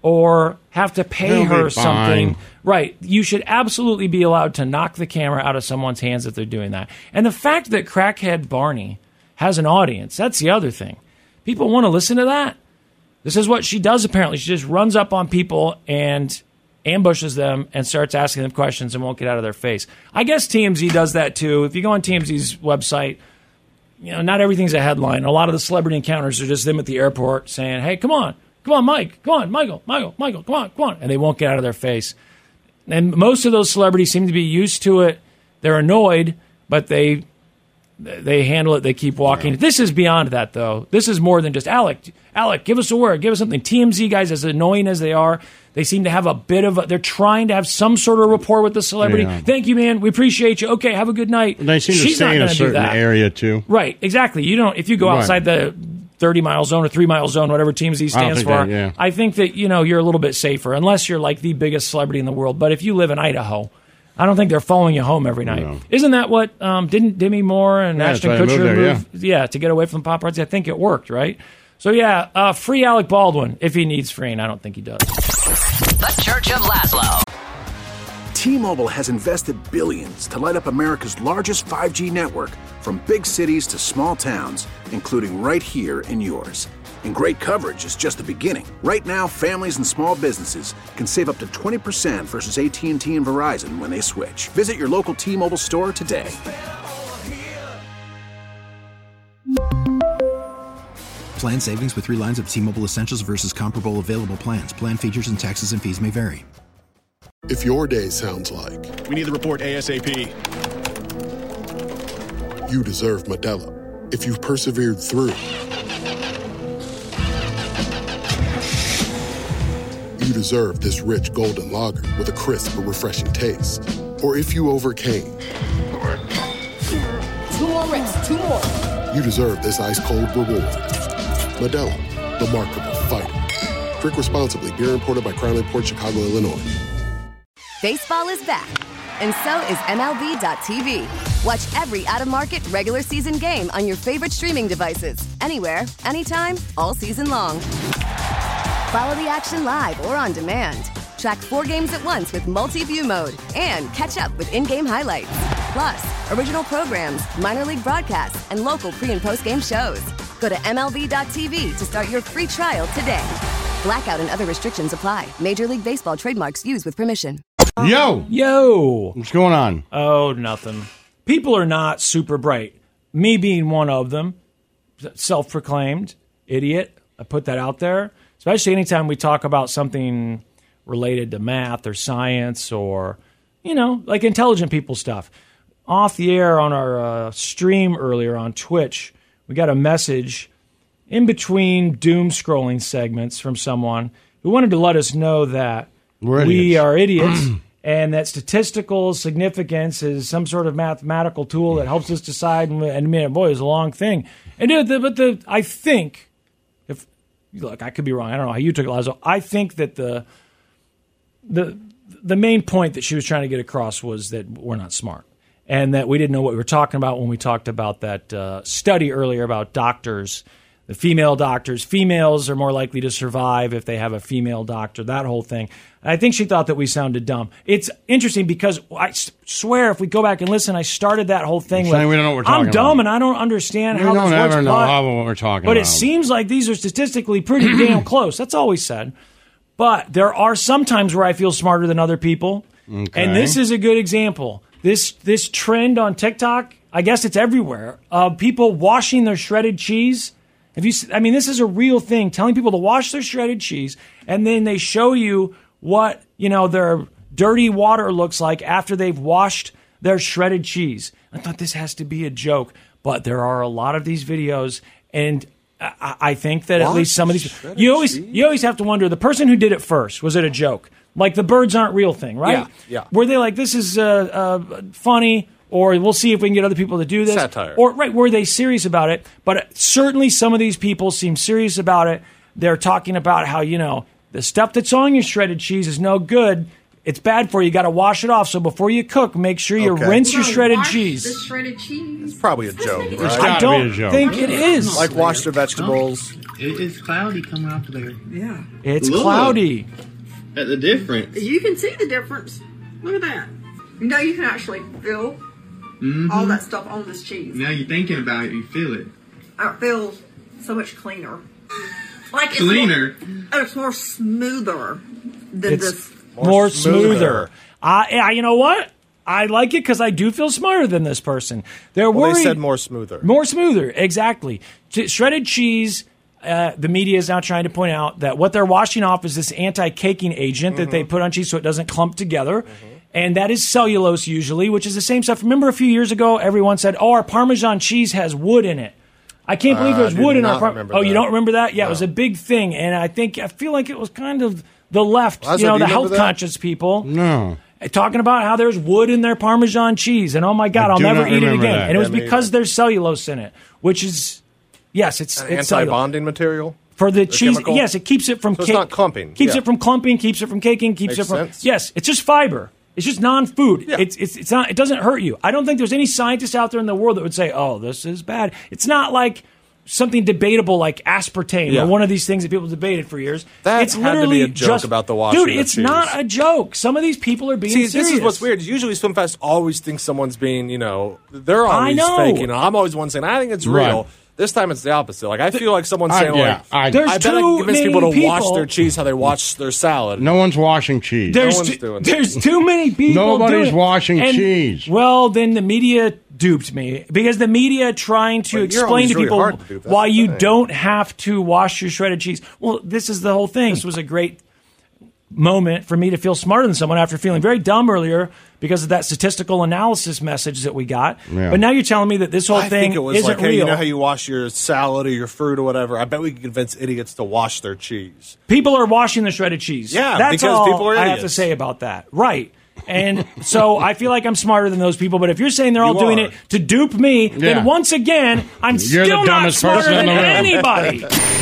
or have to pay He'll her be something. fine. Right. You should absolutely be allowed to knock the camera out of someone's hands if they're doing that. And the fact that Crackhead Barney has an audience, that's the other thing. People want to listen to that. This is what she does, apparently. She just runs up on people and ambushes them and starts asking them questions and won't get out of their face. I guess T M Z does that, too. If you go on T M Z's website, you know, not everything's a headline. A lot of the celebrity encounters are just them at the airport saying, hey, come on, come on, Mike, come on, Michael, Michael, Michael, come on, come on. And they won't get out of their face. And most of those celebrities seem to be used to it. They're annoyed, but they they handle it. They keep walking. Yeah. This is beyond that, though. This is more than just, Alec, Alec, give us a word. Give us something. T M Z guys, as annoying as they are, they seem to have a bit of a, they're trying to have some sort of rapport with the celebrity. Yeah. Thank you, man. We appreciate you. Okay, have a good night. They seem She's to not stay in a gonna do certain that. area, too. Right, exactly. You don't, if you go Right. outside the thirty-mile zone or three-mile zone, whatever T M Z I don't stands think for, that, yeah. I think that, you know, you're a little bit safer, unless you're like the biggest celebrity in the world. But if you live in Idaho, I don't think they're following you home every night. No. Isn't that what, um, didn't Demi Moore and Yeah, Ashton that's why they Kutcher moved there, move? Yeah. to get away from paparazzi. I think it worked, right? So, yeah, uh, free Alec Baldwin if he needs freeing. I don't think he does. The Church of Laszlo. T-Mobile has invested billions to light up America's largest five G network, from big cities to small towns, including right here in yours. And great coverage is just the beginning. Right now, families and small businesses can save up to twenty percent versus A T and T and Verizon when they switch. Visit your local T-Mobile store today. Plan savings with three lines of T-Mobile Essentials versus comparable available plans. Plan features and taxes and fees may vary. If your day sounds like... We need the report ASAP. You deserve Modelo. If you've persevered through... you deserve this rich golden lager with a crisp but refreshing taste. Or if you overcame. Two more reps, two more. You deserve this ice-cold reward. Modelo, the Markable Fighter. Drink responsibly. Beer imported by Crown Imports, Chicago, Illinois. Baseball is back, and so is M L B dot T V. Watch every out-of-market regular season game on your favorite streaming devices, anywhere, anytime, all season long. Follow the action live or on demand. Track four games at once with multi-view mode and catch up with in-game highlights. Plus, original programs, minor league broadcasts, and local pre- and post-game shows. Go to M L B dot T V to start your free trial today. Blackout and other restrictions apply. Major League Baseball trademarks used with permission. Yo! Yo! What's going on? Oh, nothing. People are not super bright. Me being one of them, self-proclaimed idiot. I put that out there. Especially anytime we talk about something related to math or science or, you know, like intelligent people stuff. Off the air on our uh, stream earlier on Twitch, we got a message in between doom scrolling segments from someone who wanted to let us know that We're we idiots. are idiots and that statistical significance is some sort of mathematical tool that helps us decide. And, and man, boy, it's a long thing. And dude, the, but the I think, if look, I could be wrong. I don't know how you took it, Lazo. I think that the the the main point that she was trying to get across was that we're not smart. And that we didn't know what we were talking about when we talked about that uh, study earlier about doctors, the female doctors. Females are more likely to survive if they have a female doctor, that whole thing. I think she thought that we sounded dumb. It's interesting because I swear if we go back and listen, I started that whole thing You're with, we don't know what we're talking I'm dumb about. and I don't understand We how don't this works. ever know but, how what we're talking but about. it seems like these are statistically pretty damn close. That's all we said. But there are some times where I feel smarter than other people. Okay. And this is a good example. This this trend on TikTok, I guess it's everywhere, of people washing their shredded cheese. Have you? I mean, this is a real thing, telling people to wash their shredded cheese, and then they show you what, you know, their dirty water looks like after they've washed their shredded cheese. I thought this has to be a joke, but there are a lot of these videos, and I, I think that at Wash least some of these, shredded you always cheese? you always have to wonder, the person who did it first, was it a joke? Like the birds aren't real thing, right? Yeah, yeah. Were they like, this is uh, uh, funny, or we'll see if we can get other people to do this? Satire. Or, right, were they serious about it? But certainly some of these people seem serious about it. They're talking about how, you know, the stuff that's on your shredded cheese is no good. It's bad for you. You got to wash it off. So before you cook, make sure you Okay. rinse your shredded Wash cheese. The shredded cheese. It's probably a joke, It's right? I gotta don't be a joke. think it is. Like wash their vegetables. It, it's cloudy coming off of there. Yeah. It's Look. cloudy. At the difference. You can see the difference. Look at that. You know, you can actually feel Mhm. all that stuff on this cheese. Now you're thinking about it, you feel it. It feels so much cleaner. Like it's Cleaner? More, it's more smoother than It's this. more, smoother. I, I, you know what? I like it because I do feel smarter than this person. They're Well, worried. they said more smoother. More smoother, exactly. Ch- shredded cheese. Uh, the media is now trying to point out that what they're washing off is this anti-caking agent that they put on cheese so it doesn't clump together. And that is cellulose usually, which is the same stuff. Remember a few years ago, everyone said, oh, our Parmesan cheese has wood in it. I can't believe Uh, there's I do wood in our not Par- remember Oh, you that. don't remember that? Yeah, it No. was a big thing. And I think, I feel like it was kind of the left, Lazo, you know, do the you remember that? health-conscious people. No. Talking about how there's wood in their Parmesan cheese. And oh my God, I I'll do never not eat it remember again. that. And it was Yeah, me because either. there's cellulose in it, which is, yes, it's, An it's cellulose. anti-bonding material? For the Or cheese, chemical? yes, it keeps it from So it's ca- not clumping. Keeps Yeah. it from clumping, keeps it from caking, keeps Makes it from sense. yes. It's just fiber. It's just non-food. Yeah. It's it's it's not. It doesn't hurt you. I don't think there's any scientist out there in the world that would say, "Oh, this is bad." It's not like something debatable like aspartame Yeah. or one of these things that people debated for years. That it's had to be literally a joke just, about the washing dude. of It's cheese. not a joke. Some of these people are being See, serious. this is what's weird. Usually SwimFest always thinks someone's being, you know, they're I always know. faking. I'm always one saying, I think it's Right. real. This time it's the opposite. Like I feel like someone's I- saying, yeah, I- like, There's I bet I too can convince many people to wash people- their cheese how they wash their salad. No one's washing cheese. There's one's too, doing that. there's too many people. Nobody's doing it. washing And- cheese. Well, then the media duped me because the media trying to But you're explain always to really people hard to dupe. That's why the you thing. don't have to wash your shredded cheese. Well, this is the whole thing. This was a great moment for me to feel smarter than someone after feeling very dumb earlier because of that statistical analysis message that we got. Yeah. But now you're telling me that this whole I thing think it was isn't like, hey, real. you know how you wash your salad or your fruit or whatever? I bet we can convince idiots to wash their cheese. People are washing the shredded cheese. Yeah, That's because all people are I idiots. have to say about that. Right. And so I feel like I'm smarter than those people, but if you're saying they're all You doing are. it to dupe me, Yeah. then once again, I'm You're still the not dumbest smarter person in than the room. anybody.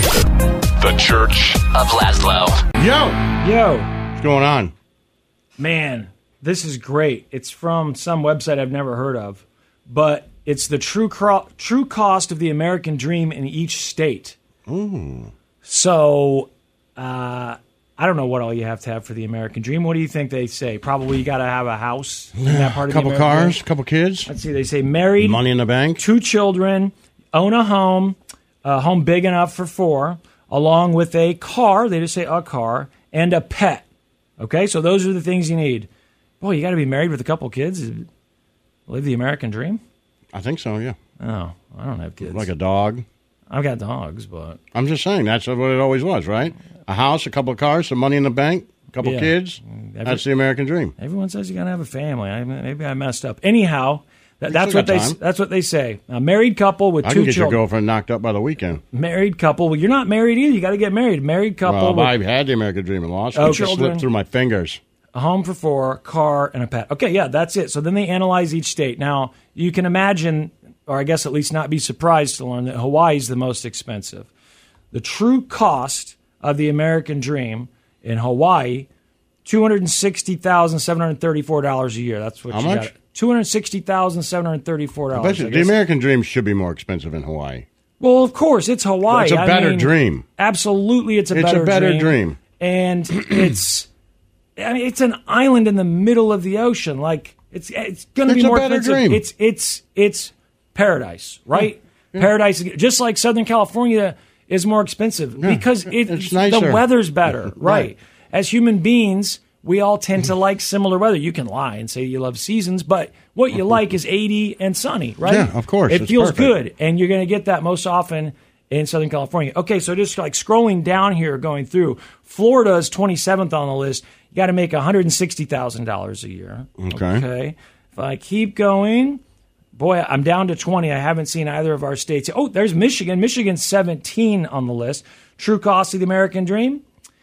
The Church of Laszlo. Yo! Yo. What's going on? Man, this is great. It's from some website I've never heard of, but it's the true cro- true cost of the American dream in each state. Ooh. So, uh, I don't know what all you have to have for the American dream. What do you think they say? Probably you got to have a house in that part A of couple the American cars, dream. couple kids. Let's see. They say married, Money in the bank. two children, own a home, a home big enough for four, along with a car. They just say a car and a pet. Okay, so those are the things you need. Boy, you got to be married with a couple kids. Live the American dream? I think so, yeah. Oh, I don't have kids. Like a dog. I've got dogs, but I'm just saying, that's what it always was, right? A house, a couple of cars, some money in the bank, a couple Yeah. kids. Every- That's the American dream. everyone says you got to have a family. I, maybe I messed up. Anyhow, that, You that's still what got they time. that's what they say. A married couple with I two can get your children. girlfriend knocked up by the weekend. Married couple. Well, you're not married either. You got to get married. Married couple. Well, with I had the American dream and lost. It just children. slipped through my fingers. a home for four, car, and a pet. Okay, yeah, that's it. So then they analyze each state. Now, you can imagine, or I guess at least not be surprised to learn that Hawaii is the most expensive. The true cost of the American dream in Hawaii, two hundred sixty thousand seven hundred thirty-four dollars a year. That's what How you much? got. two hundred sixty thousand seven hundred thirty-four I dollars. bet you I the guess. American dream should be more expensive in Hawaii. Well, of course, it's Hawaii. It's a I better mean, dream. Absolutely, it's a It's better a better dream. dream. And it's, I mean, it's an island in the middle of the ocean. Like it's it's going to be It's a more better expensive. dream. It's it's it's paradise, right? Yeah. Paradise, just like Southern California is more expensive Yeah. because it, It's the nicer. weather's better, right? Right. As human beings, we all tend to like similar weather. You can lie and say you love seasons, but what you like is eighty and sunny, right? Yeah, of course. It It's feels perfect. good, and you're going to get that most often in Southern California. Okay, so just like scrolling down here, going through, Florida is twenty-seventh on the list. You got to make one hundred sixty thousand dollars a year. Okay. Okay. If I keep going, boy, I'm down to twenty. I haven't seen either of our states. Oh, there's Michigan. Michigan's seventeen on the list. True cost of the American dream,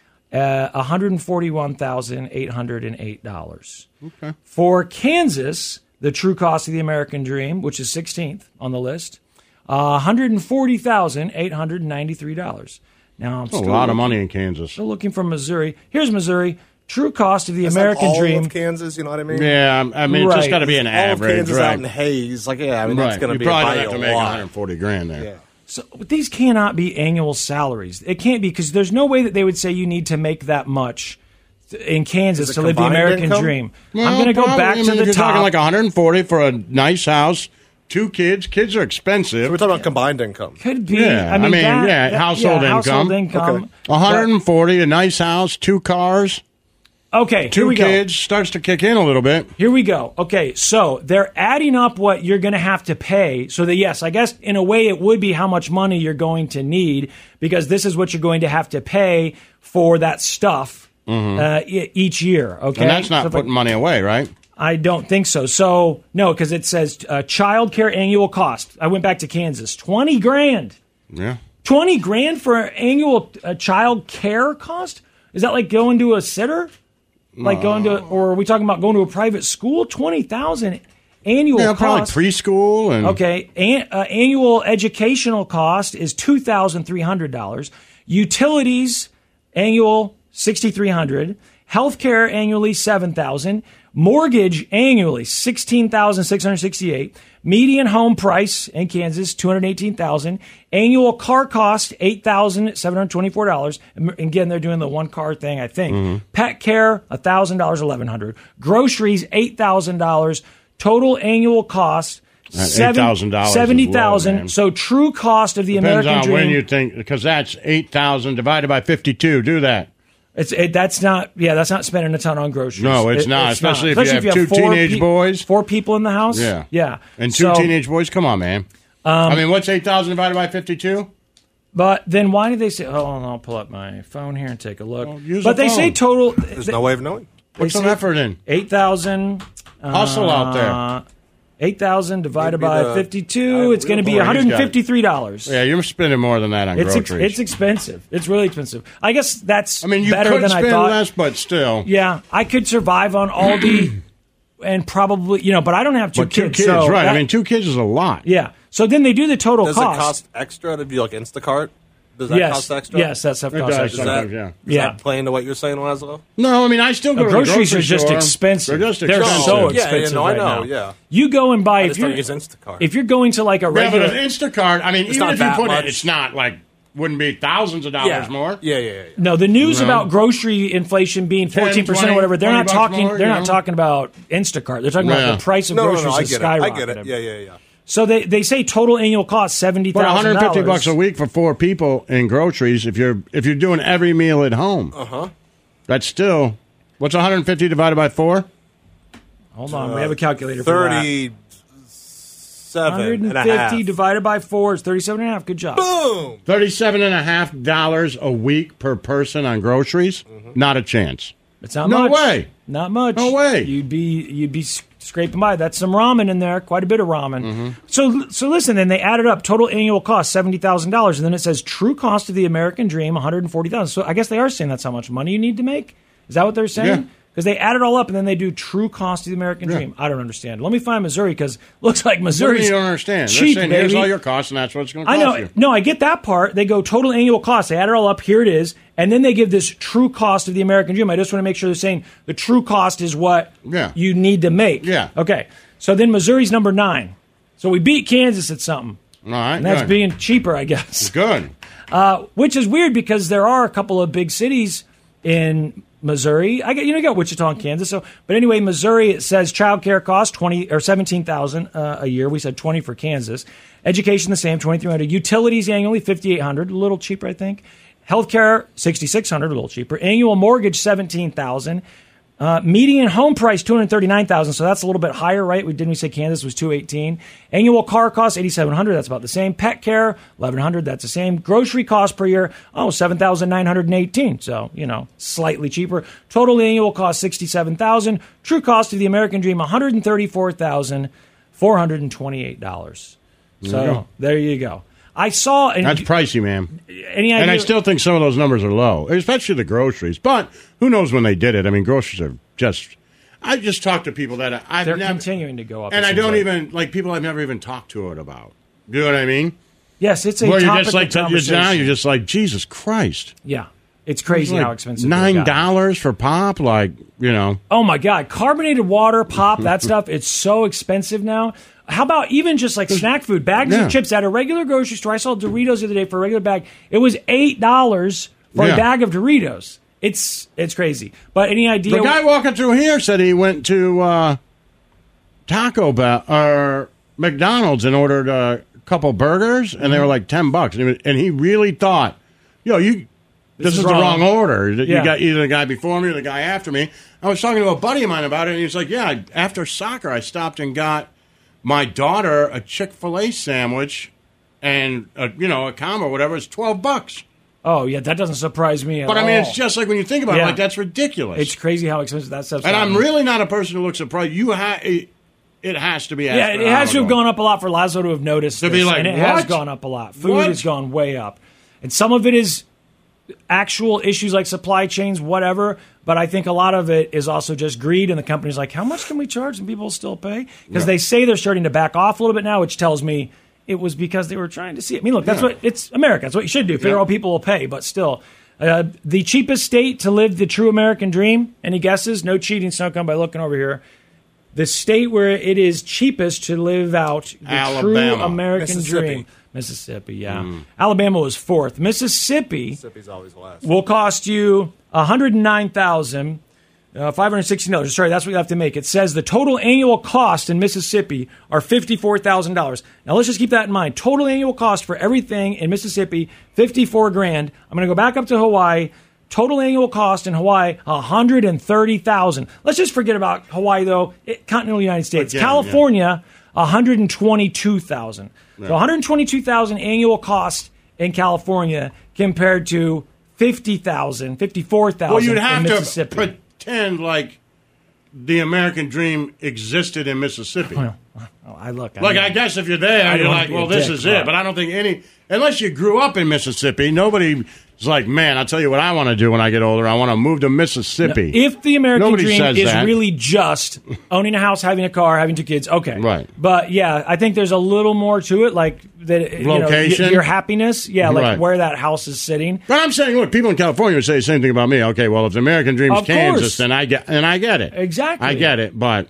uh, one hundred forty-one thousand eight hundred eight dollars. Okay. For Kansas, the true cost of the American dream, which is sixteenth on the list, uh, one hundred forty thousand eight hundred ninety-three dollars. Now, I'm That's a still lot of looking- money in Kansas. Still looking for Missouri. Here's Missouri. True cost of the It's like American all dream. of Kansas, you know what I mean? Yeah, I'm- I mean, it's just Right. got to be an all average, of Kansas right? out in haze. Like, yeah, I mean, that's Right. going to You be probably a don't buy have to you a make lot. one hundred forty grand there. Yeah. So these cannot be annual salaries. It can't be because there's no way that they would say you need to make that much in Kansas Is it to live the combined American income? dream. Well, I'm going to go probably. back I mean, to if the you're top. talking like one hundred forty for a nice house, two kids. Kids are expensive. So we're talking about combined income. Could be. Yeah, I mean, that- yeah, that- household yeah, income. household income. Okay. one hundred forty, a nice house, two cars, Okay, here two we go. kids starts to kick in a little bit. Here we go. Okay, so they're adding up what you're going to have to pay. So that, yes, I guess in a way it would be how much money you're going to need because this is what you're going to have to pay for that stuff uh, e- each year. Okay, Mm-hmm. And that's not So if I- putting money away, right? I don't think so. So no, because it says uh, child care annual cost. I went back to Kansas, twenty grand. Yeah. Twenty grand for an annual uh, child care cost? Is that like going to a sitter? Like going to, or are we talking about going to a private school? Twenty thousand annual Yeah, probably cost. preschool and Okay, An- uh, annual educational cost is two thousand three hundred dollars. Utilities annual sixty three hundred. Healthcare annually seven thousand. Mortgage annually sixteen thousand six hundred sixty eight. Median home price in Kansas two hundred eighteen thousand. Annual car cost eight thousand seven hundred twenty four dollars. Again, they're doing the one car thing, I think. Mm-hmm. Pet care one thousand dollars, eleven hundred. Groceries eight thousand dollars. Total annual cost That eight thousand dollars is low, seventy thousand. man. So true cost of the depends American on dream. when you think, because that's eight thousand divided by fifty-two. Do that. It's it, that's not yeah that's not spending a ton on groceries. No, it's It- not, especially if you have two four teenage boys. four people in the house. Yeah. yeah, And two So, teenage boys. Come on, man. Um, I mean, what's eight thousand divided by fifty-two? But then why did they say? Oh, I'll pull up my phone here and take a look. Well, use but the they say phone. total. There's no way of knowing. Put some effort in. Eight thousand. Hustle out there. Eight thousand divided Maybe by the- fifty-two. It's going to be Boy, one he's hundred got it. fifty-three dollars. Yeah, you're spending more than that on It's ex- groceries. it's expensive. It's really expensive. I guess that's I mean, you better could than spend I thought. less, but still. Yeah, I could survive on Aldi and probably, you know, but I don't have two But two kids. kids, so right? that- I mean, two kids is a lot. yeah. So then they do the total Does cost. it cost extra to do like Instacart? Does that Yes. cost extra? Yes, that stuff It costs does extra. Is that, sometimes, yeah. is Yeah. that playing to what you're saying, Laszlo? No, I mean, I still go Uh, to the groceries grocery are just store. expensive. They're just They're expensive. so Yeah, yeah, expensive no, I right know, now. yeah. You go and buy I if just you're don't use Instacart. if you're going to like a Yeah, but regular. an Instacart, I mean, It's even not if you that put much. it, it's not like, wouldn't be thousands of dollars yeah. more. Yeah, yeah, yeah. No, the news No. about grocery inflation being ten, fourteen percent twenty, or whatever, they're twenty not bucks talking. more, they're you not know? talking about Instacart. They're talking Yeah. about the price of No, no, groceries no, I has get it. I get skyrocketed. it. Yeah, yeah, yeah. So they, they say total annual cost seventy But thousand one hundred dollars. fifty bucks a week for four people in groceries. If you're if you're doing every meal at home, Uh huh. that's still what's one hundred fifty divided by four? Hold on, we have a calculator for that. Thirty-seven and a half. one hundred fifty divided by four is thirty-seven and a half. Good job. Boom. Thirty-seven and a half dollars a week per person on groceries. Not a chance. It's not No much. way. Not much. No way. You'd be you'd be s- scraping by. That's some ramen in there. Quite a bit of ramen. Mm-hmm. So so listen. Then they added up total annual cost seventy thousand dollars, and then it says true cost of the American dream one hundred forty thousand. So I guess they are saying that's how much money you need to make. Is that what they're saying? Yeah. Because they add it all up and then they do true cost of the American Yeah. dream. I don't understand. Let me find Missouri because looks like What do Missouri's you don't understand? cheap, They're saying baby. here's all your costs, and that's what it's going to I cost know. you. No, I get that part. They go total annual cost. They add it all up. Here it is. And then they give this true cost of the American dream. I just want to make sure they're saying the true cost is what Yeah. you need to make. Yeah. Okay. So then Missouri's number nine. So we beat Kansas at something. All right, And that's good. being cheaper, I guess. Good. Uh, which is weird because there are a couple of big cities in Missouri. I get you know you got Wichita and Kansas. So, but anyway, Missouri it says child care costs twenty or seventeen thousand uh, a year. We said twenty for Kansas. Education the same, twenty three hundred. Utilities annually fifty eight hundred, a little cheaper, I think. Healthcare sixty six hundred, a little cheaper. Annual mortgage seventeen thousand. Uh, median home price two hundred thirty nine thousand, so that's a little bit higher, right? We didn't we say Kansas was two eighteen. Annual car cost eighty seven hundred, that's about the same. Pet care eleven hundred, that's the same. Grocery cost per year oh seven thousand nine hundred eighteen, so you know slightly cheaper. Total annual cost sixty seven thousand. True cost of the American dream one hundred thirty four thousand four hundred twenty eight dollars. So There you go. there you go. I saw and That's pricey, man. any idea? And I still think some of those numbers are low, especially the groceries. But who knows when they did it? I mean, groceries are just. I just talked to people that I've they're never, continuing to go up, and it I seems don't like. even like people I've never even talked to it about. Do you know what I mean? Yes, it's a Where you're topic just like of you're conversation. now you're just like Jesus Christ. Yeah, it's crazy It's like how expensive they've nine gotten. dollars for pop, like you know. Oh my God, carbonated water, pop, that stuff, it's so expensive now. How about even just like snack food, bags Yeah. of chips at a regular grocery store? I saw Doritos the other day for a regular bag. It was eight dollars for Yeah. a bag of Doritos. It's it's crazy. But any idea? The guy walking through here said he went to uh, Taco Bell or McDonald's and ordered a couple burgers, and they were like ten bucks, and he, was- and he really thought, "Yo, you, this, is is, wrong." the wrong order. You Yeah. got either the guy before me or the guy after me." I was talking to a buddy of mine about it, and he was like, "Yeah, after soccer, I stopped and got my daughter a Chick-fil-A sandwich, and a, you know a combo, whatever. It's twelve bucks." Oh yeah, that doesn't surprise me at But I mean, all. it's just like when you think about it, Yeah. like that's ridiculous. It's crazy how expensive that stuff's And I'm gotten. really not a person who looks surprised. You ha- it, it has to be. Yeah, it has to have astronomical. gone up a lot for Lazo to have noticed To this, be like, and it has what? gone up a lot. Food What? has gone way up, and some of it is actual issues like supply chains, whatever. But I think a lot of it is also just greed, and the company's like, how much can we charge, and people will still pay because Yeah. they say they're starting to back off a little bit now, which tells me it was because they were trying to see it. I mean, look, that's Yeah. what it's America. That's what you should do. Figure Yeah. out people will pay, but still. Uh, the cheapest state to live the true American dream. Any guesses? No cheating, Snowcone, by looking over here. The state where it is cheapest to live out the true Alabama. American Mississippi. dream. Mississippi, yeah. Alabama was fourth. Mississippi Mississippi's always last. will cost you one hundred nine thousand five hundred sixteen dollars. Sorry, that's what you have to make. It says the total annual cost in Mississippi are fifty-four thousand dollars. Now let's just keep that in mind. Total annual cost for everything in Mississippi, fifty-four grand. I'm going to go back up to Hawaii. Total annual cost in Hawaii, one hundred thirty thousand dollars. Let's just forget about Hawaii, though. It, continental United States. Again, California, one hundred twenty-two thousand dollars. So Yeah. one hundred twenty-two thousand dollars annual cost in California compared to fifty thousand, fifty-four thousand Well, you'd have in to Mississippi. pretend like the American dream existed in Mississippi. Well, I look. I Like, mean, I guess if you're there, I don't you're wanna like, be a well, this dick, is but- it. But I don't think any, unless you grew up in Mississippi, nobody's like, man, I'll tell you what I want to do when I get older. I want to move to Mississippi. If the American Nobody dream says is that. really just owning a house, having a car, having two kids, okay. Right. But yeah, I think there's a little more to it, like that. You know, Location? y- your happiness, yeah, like Right. where that house is sitting. But I'm saying, look, people in California would say the same thing about me. Okay, well, if the American dream is Of Kansas, course. then I get, and I get it. Exactly. I get it, but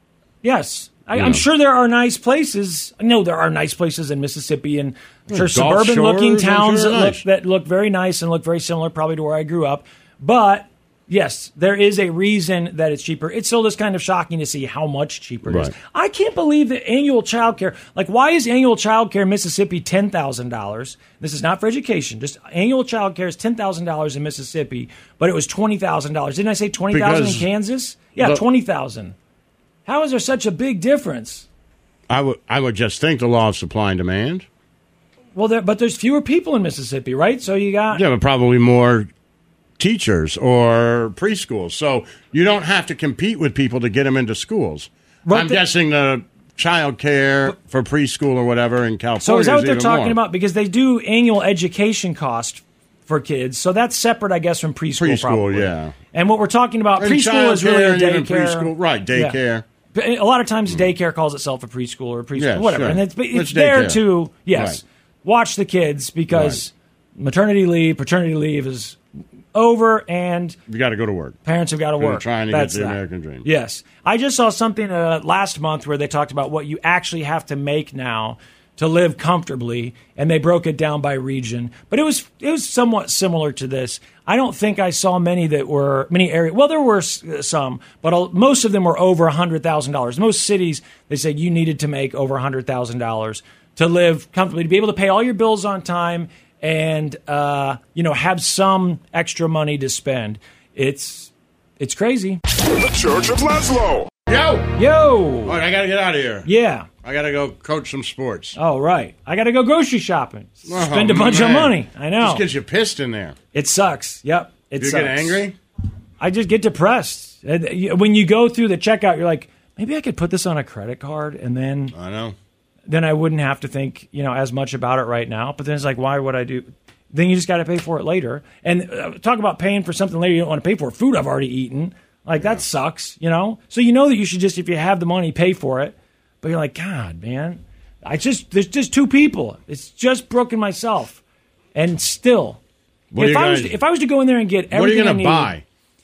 Yes. I, You I'm know. sure there are nice places. I know there are nice places in Mississippi and I'm Yeah, sure Gulf suburban-looking Shores, I'm towns sure that they're look, nice. that look very nice and look very similar probably to where I grew up. But, yes, there is a reason that it's cheaper. It's still just kind of shocking to see how much cheaper it is. Right. I can't believe that annual child care, like why is annual child care in Mississippi ten thousand dollars? This is not for education. Just annual child care is ten thousand dollars in Mississippi, but it was twenty thousand dollars. Didn't I say twenty thousand dollars in Because Kansas? Yeah, the- twenty thousand dollars. How is there such a big difference? I would I would just think the law of supply and demand. Well, there, but there's fewer people in Mississippi, right? So you got Yeah, but probably more teachers or preschools. So you don't have to compete with people to get them into schools. Right, I'm the- guessing the child care for preschool or whatever in California. So is that what they're even talking more. about? Because they do annual education cost for kids, so that's separate, I guess, from preschool. Preschool, probably. yeah. And what we're talking about, And preschool is really a childcare and even daycare. preschool- right, daycare. Yeah. But a lot of times, daycare calls itself a preschool or a preschool, Yeah, whatever, sure. and it's, but it's It's there daycare. to yes, Right. watch the kids because maternity leave, paternity leave is over, and You got to go to work. parents have got to They're work. trying to That's get the that. American dream. Yes. I just saw something uh, last month where they talked about what you actually have to make now to live comfortably, and they broke it down by region. But it was it was somewhat similar to this. I don't think I saw many that were many area. Well, there were s- some, but uh, most of them were over a hundred thousand dollars. Most cities, they said you needed to make over a hundred thousand dollars to live comfortably, to be able to pay all your bills on time, and uh, you know have some extra money to spend. It's it's crazy. The Church of Laszlo. Yo! Yo! All right, I got to get out of here. Yeah. I got to go coach some sports. Oh, right. I got to go grocery shopping. Oh, Spend a bunch man. of money. I know. Just gets you pissed in there. It sucks. Yep. It you sucks. get angry? I just get depressed. And you- When you go through the checkout, you're like, maybe I could put this on a credit card, and then I know. then I wouldn't have to think, you know, as much about it right now. But then it's like, why would I do? Then you just got to pay for it later. And uh, talk about paying for something later you don't want to pay for. Food I've already eaten. Like, that sucks, you know? So you know that you should just, if you have the money, pay for it. But you're like, God, man, I just, there's just two people. It's just Brooke and myself. And still, What if are you I was guys- to, if I was to go in there and get everything What are you I going need, to buy?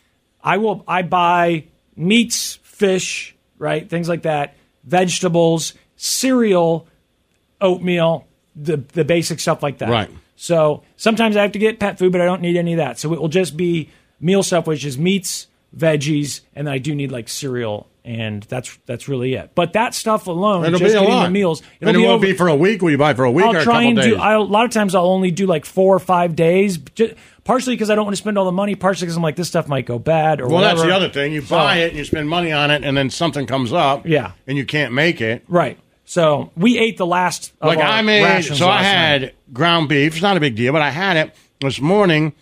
I will. I buy meats, fish, right, things like that, vegetables, cereal, oatmeal, the the basic stuff like that. Right. So sometimes I have to get pet food, but I don't need any of that. So it will just be meal stuff, which is meats, veggies, and then I do need like cereal, and that's that's really it. But that stuff alone, It'll just be a getting lot. the meals, and it be won't over- be for a week. Will you buy for a week I'll or a try couple and days? do. I, a lot of times I'll only do like four or five days, ju- partially because I don't want to spend all the money, partially because I'm like this stuff might go bad or well, whatever. that's the other thing. You So- buy it and you spend money on it, and then something comes up. Yeah. And you can't make it. Right. So we ate the last of Like our I made, rations so I last had night. ground beef. It's not a big deal, but I had it this morning.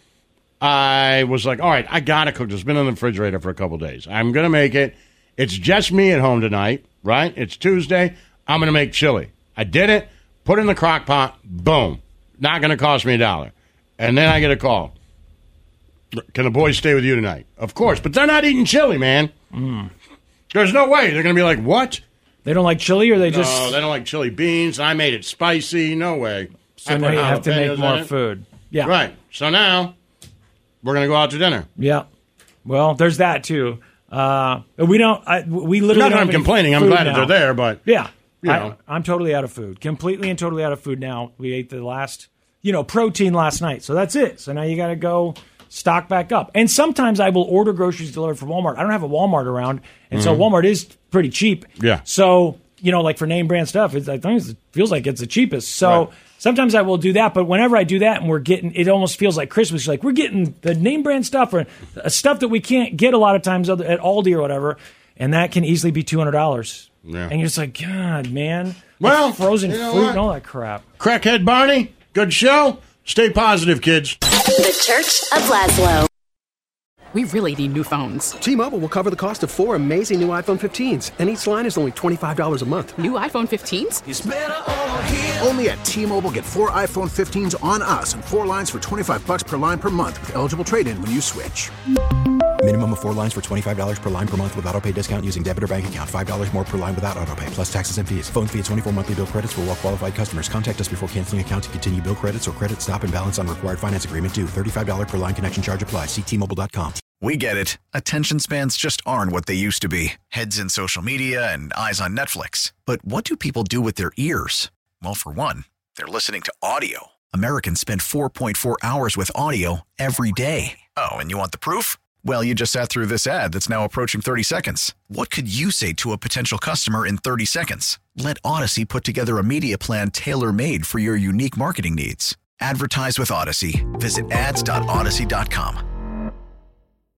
I was like, all right, I got to cook this. It's been in the refrigerator for a couple days. I'm going to make it. It's just me at home tonight, right? It's Tuesday. I'm going to make chili. I did it, put it in the crock pot, boom. Not going to cost me a dollar. And then I get a call. Can the boys stay with you tonight? Of course, but they're not eating chili, man. Mm. There's no way. They're going to be like, what? They don't like chili, or they No, just they don't like chili beans. I made it spicy. No way. so I now put you have to jalapenos make in more it. food. Yeah. Right. So now we're going to go out to dinner. Yeah. Well, there's that too. Uh, we don't. I, we literally. Not that don't I'm have any complaining. I'm food glad that now. they're there, but Yeah. you I, know. I'm totally out of food. Completely and totally out of food now. We ate the last, you know, protein last night. So that's it. So now you got to go stock back up. And sometimes I will order groceries delivered from Walmart. I don't have a Walmart around. And so Mhm. Walmart is pretty cheap. Yeah. So, you know, like for name brand stuff, it's, I think it feels like it's the cheapest. So Right. sometimes I will do that. But whenever I do that and we're getting, it almost feels like Christmas. Like we're getting the name brand stuff or uh, stuff that we can't get a lot of times other- at Aldi or whatever. And that can easily be two hundred dollars. Yeah. And you're just like, God, man. Well, Like frozen you know fruit what? and all that crap. Crackhead Barney, good show. Stay positive, kids. The Church of Laszlo. We really need new phones. T-Mobile will cover the cost of four amazing new iPhone fifteens, and each line is only twenty-five dollars a month. New iPhone fifteens? It's better over here. Only at T-Mobile, get four iPhone fifteens on us and four lines for twenty-five bucks per line per month with eligible trade-in when you switch. Minimum of four lines for twenty-five dollars per line per month with autopay discount using debit or bank account. five dollars more per line without autopay, plus taxes and fees. Phone fee at twenty-four monthly bill credits for well-qualified customers. Contact us before canceling account to continue bill credits or credit stop and balance on required finance agreement due. thirty-five dollars per line connection charge applies. See T Mobile dot com. We get it. Attention spans just aren't what they used to be. Heads in social media and eyes on Netflix. But what do people do with their ears? Well, for one, they're listening to audio. Americans spend four point four hours with audio every day. Oh, and you want the proof? Well, you just sat through this ad that's now approaching thirty seconds. What could you say to a potential customer in thirty seconds? Let Odyssey put together a media plan tailor-made for your unique marketing needs. Advertise with Odyssey. Visit ads dot odyssey dot com.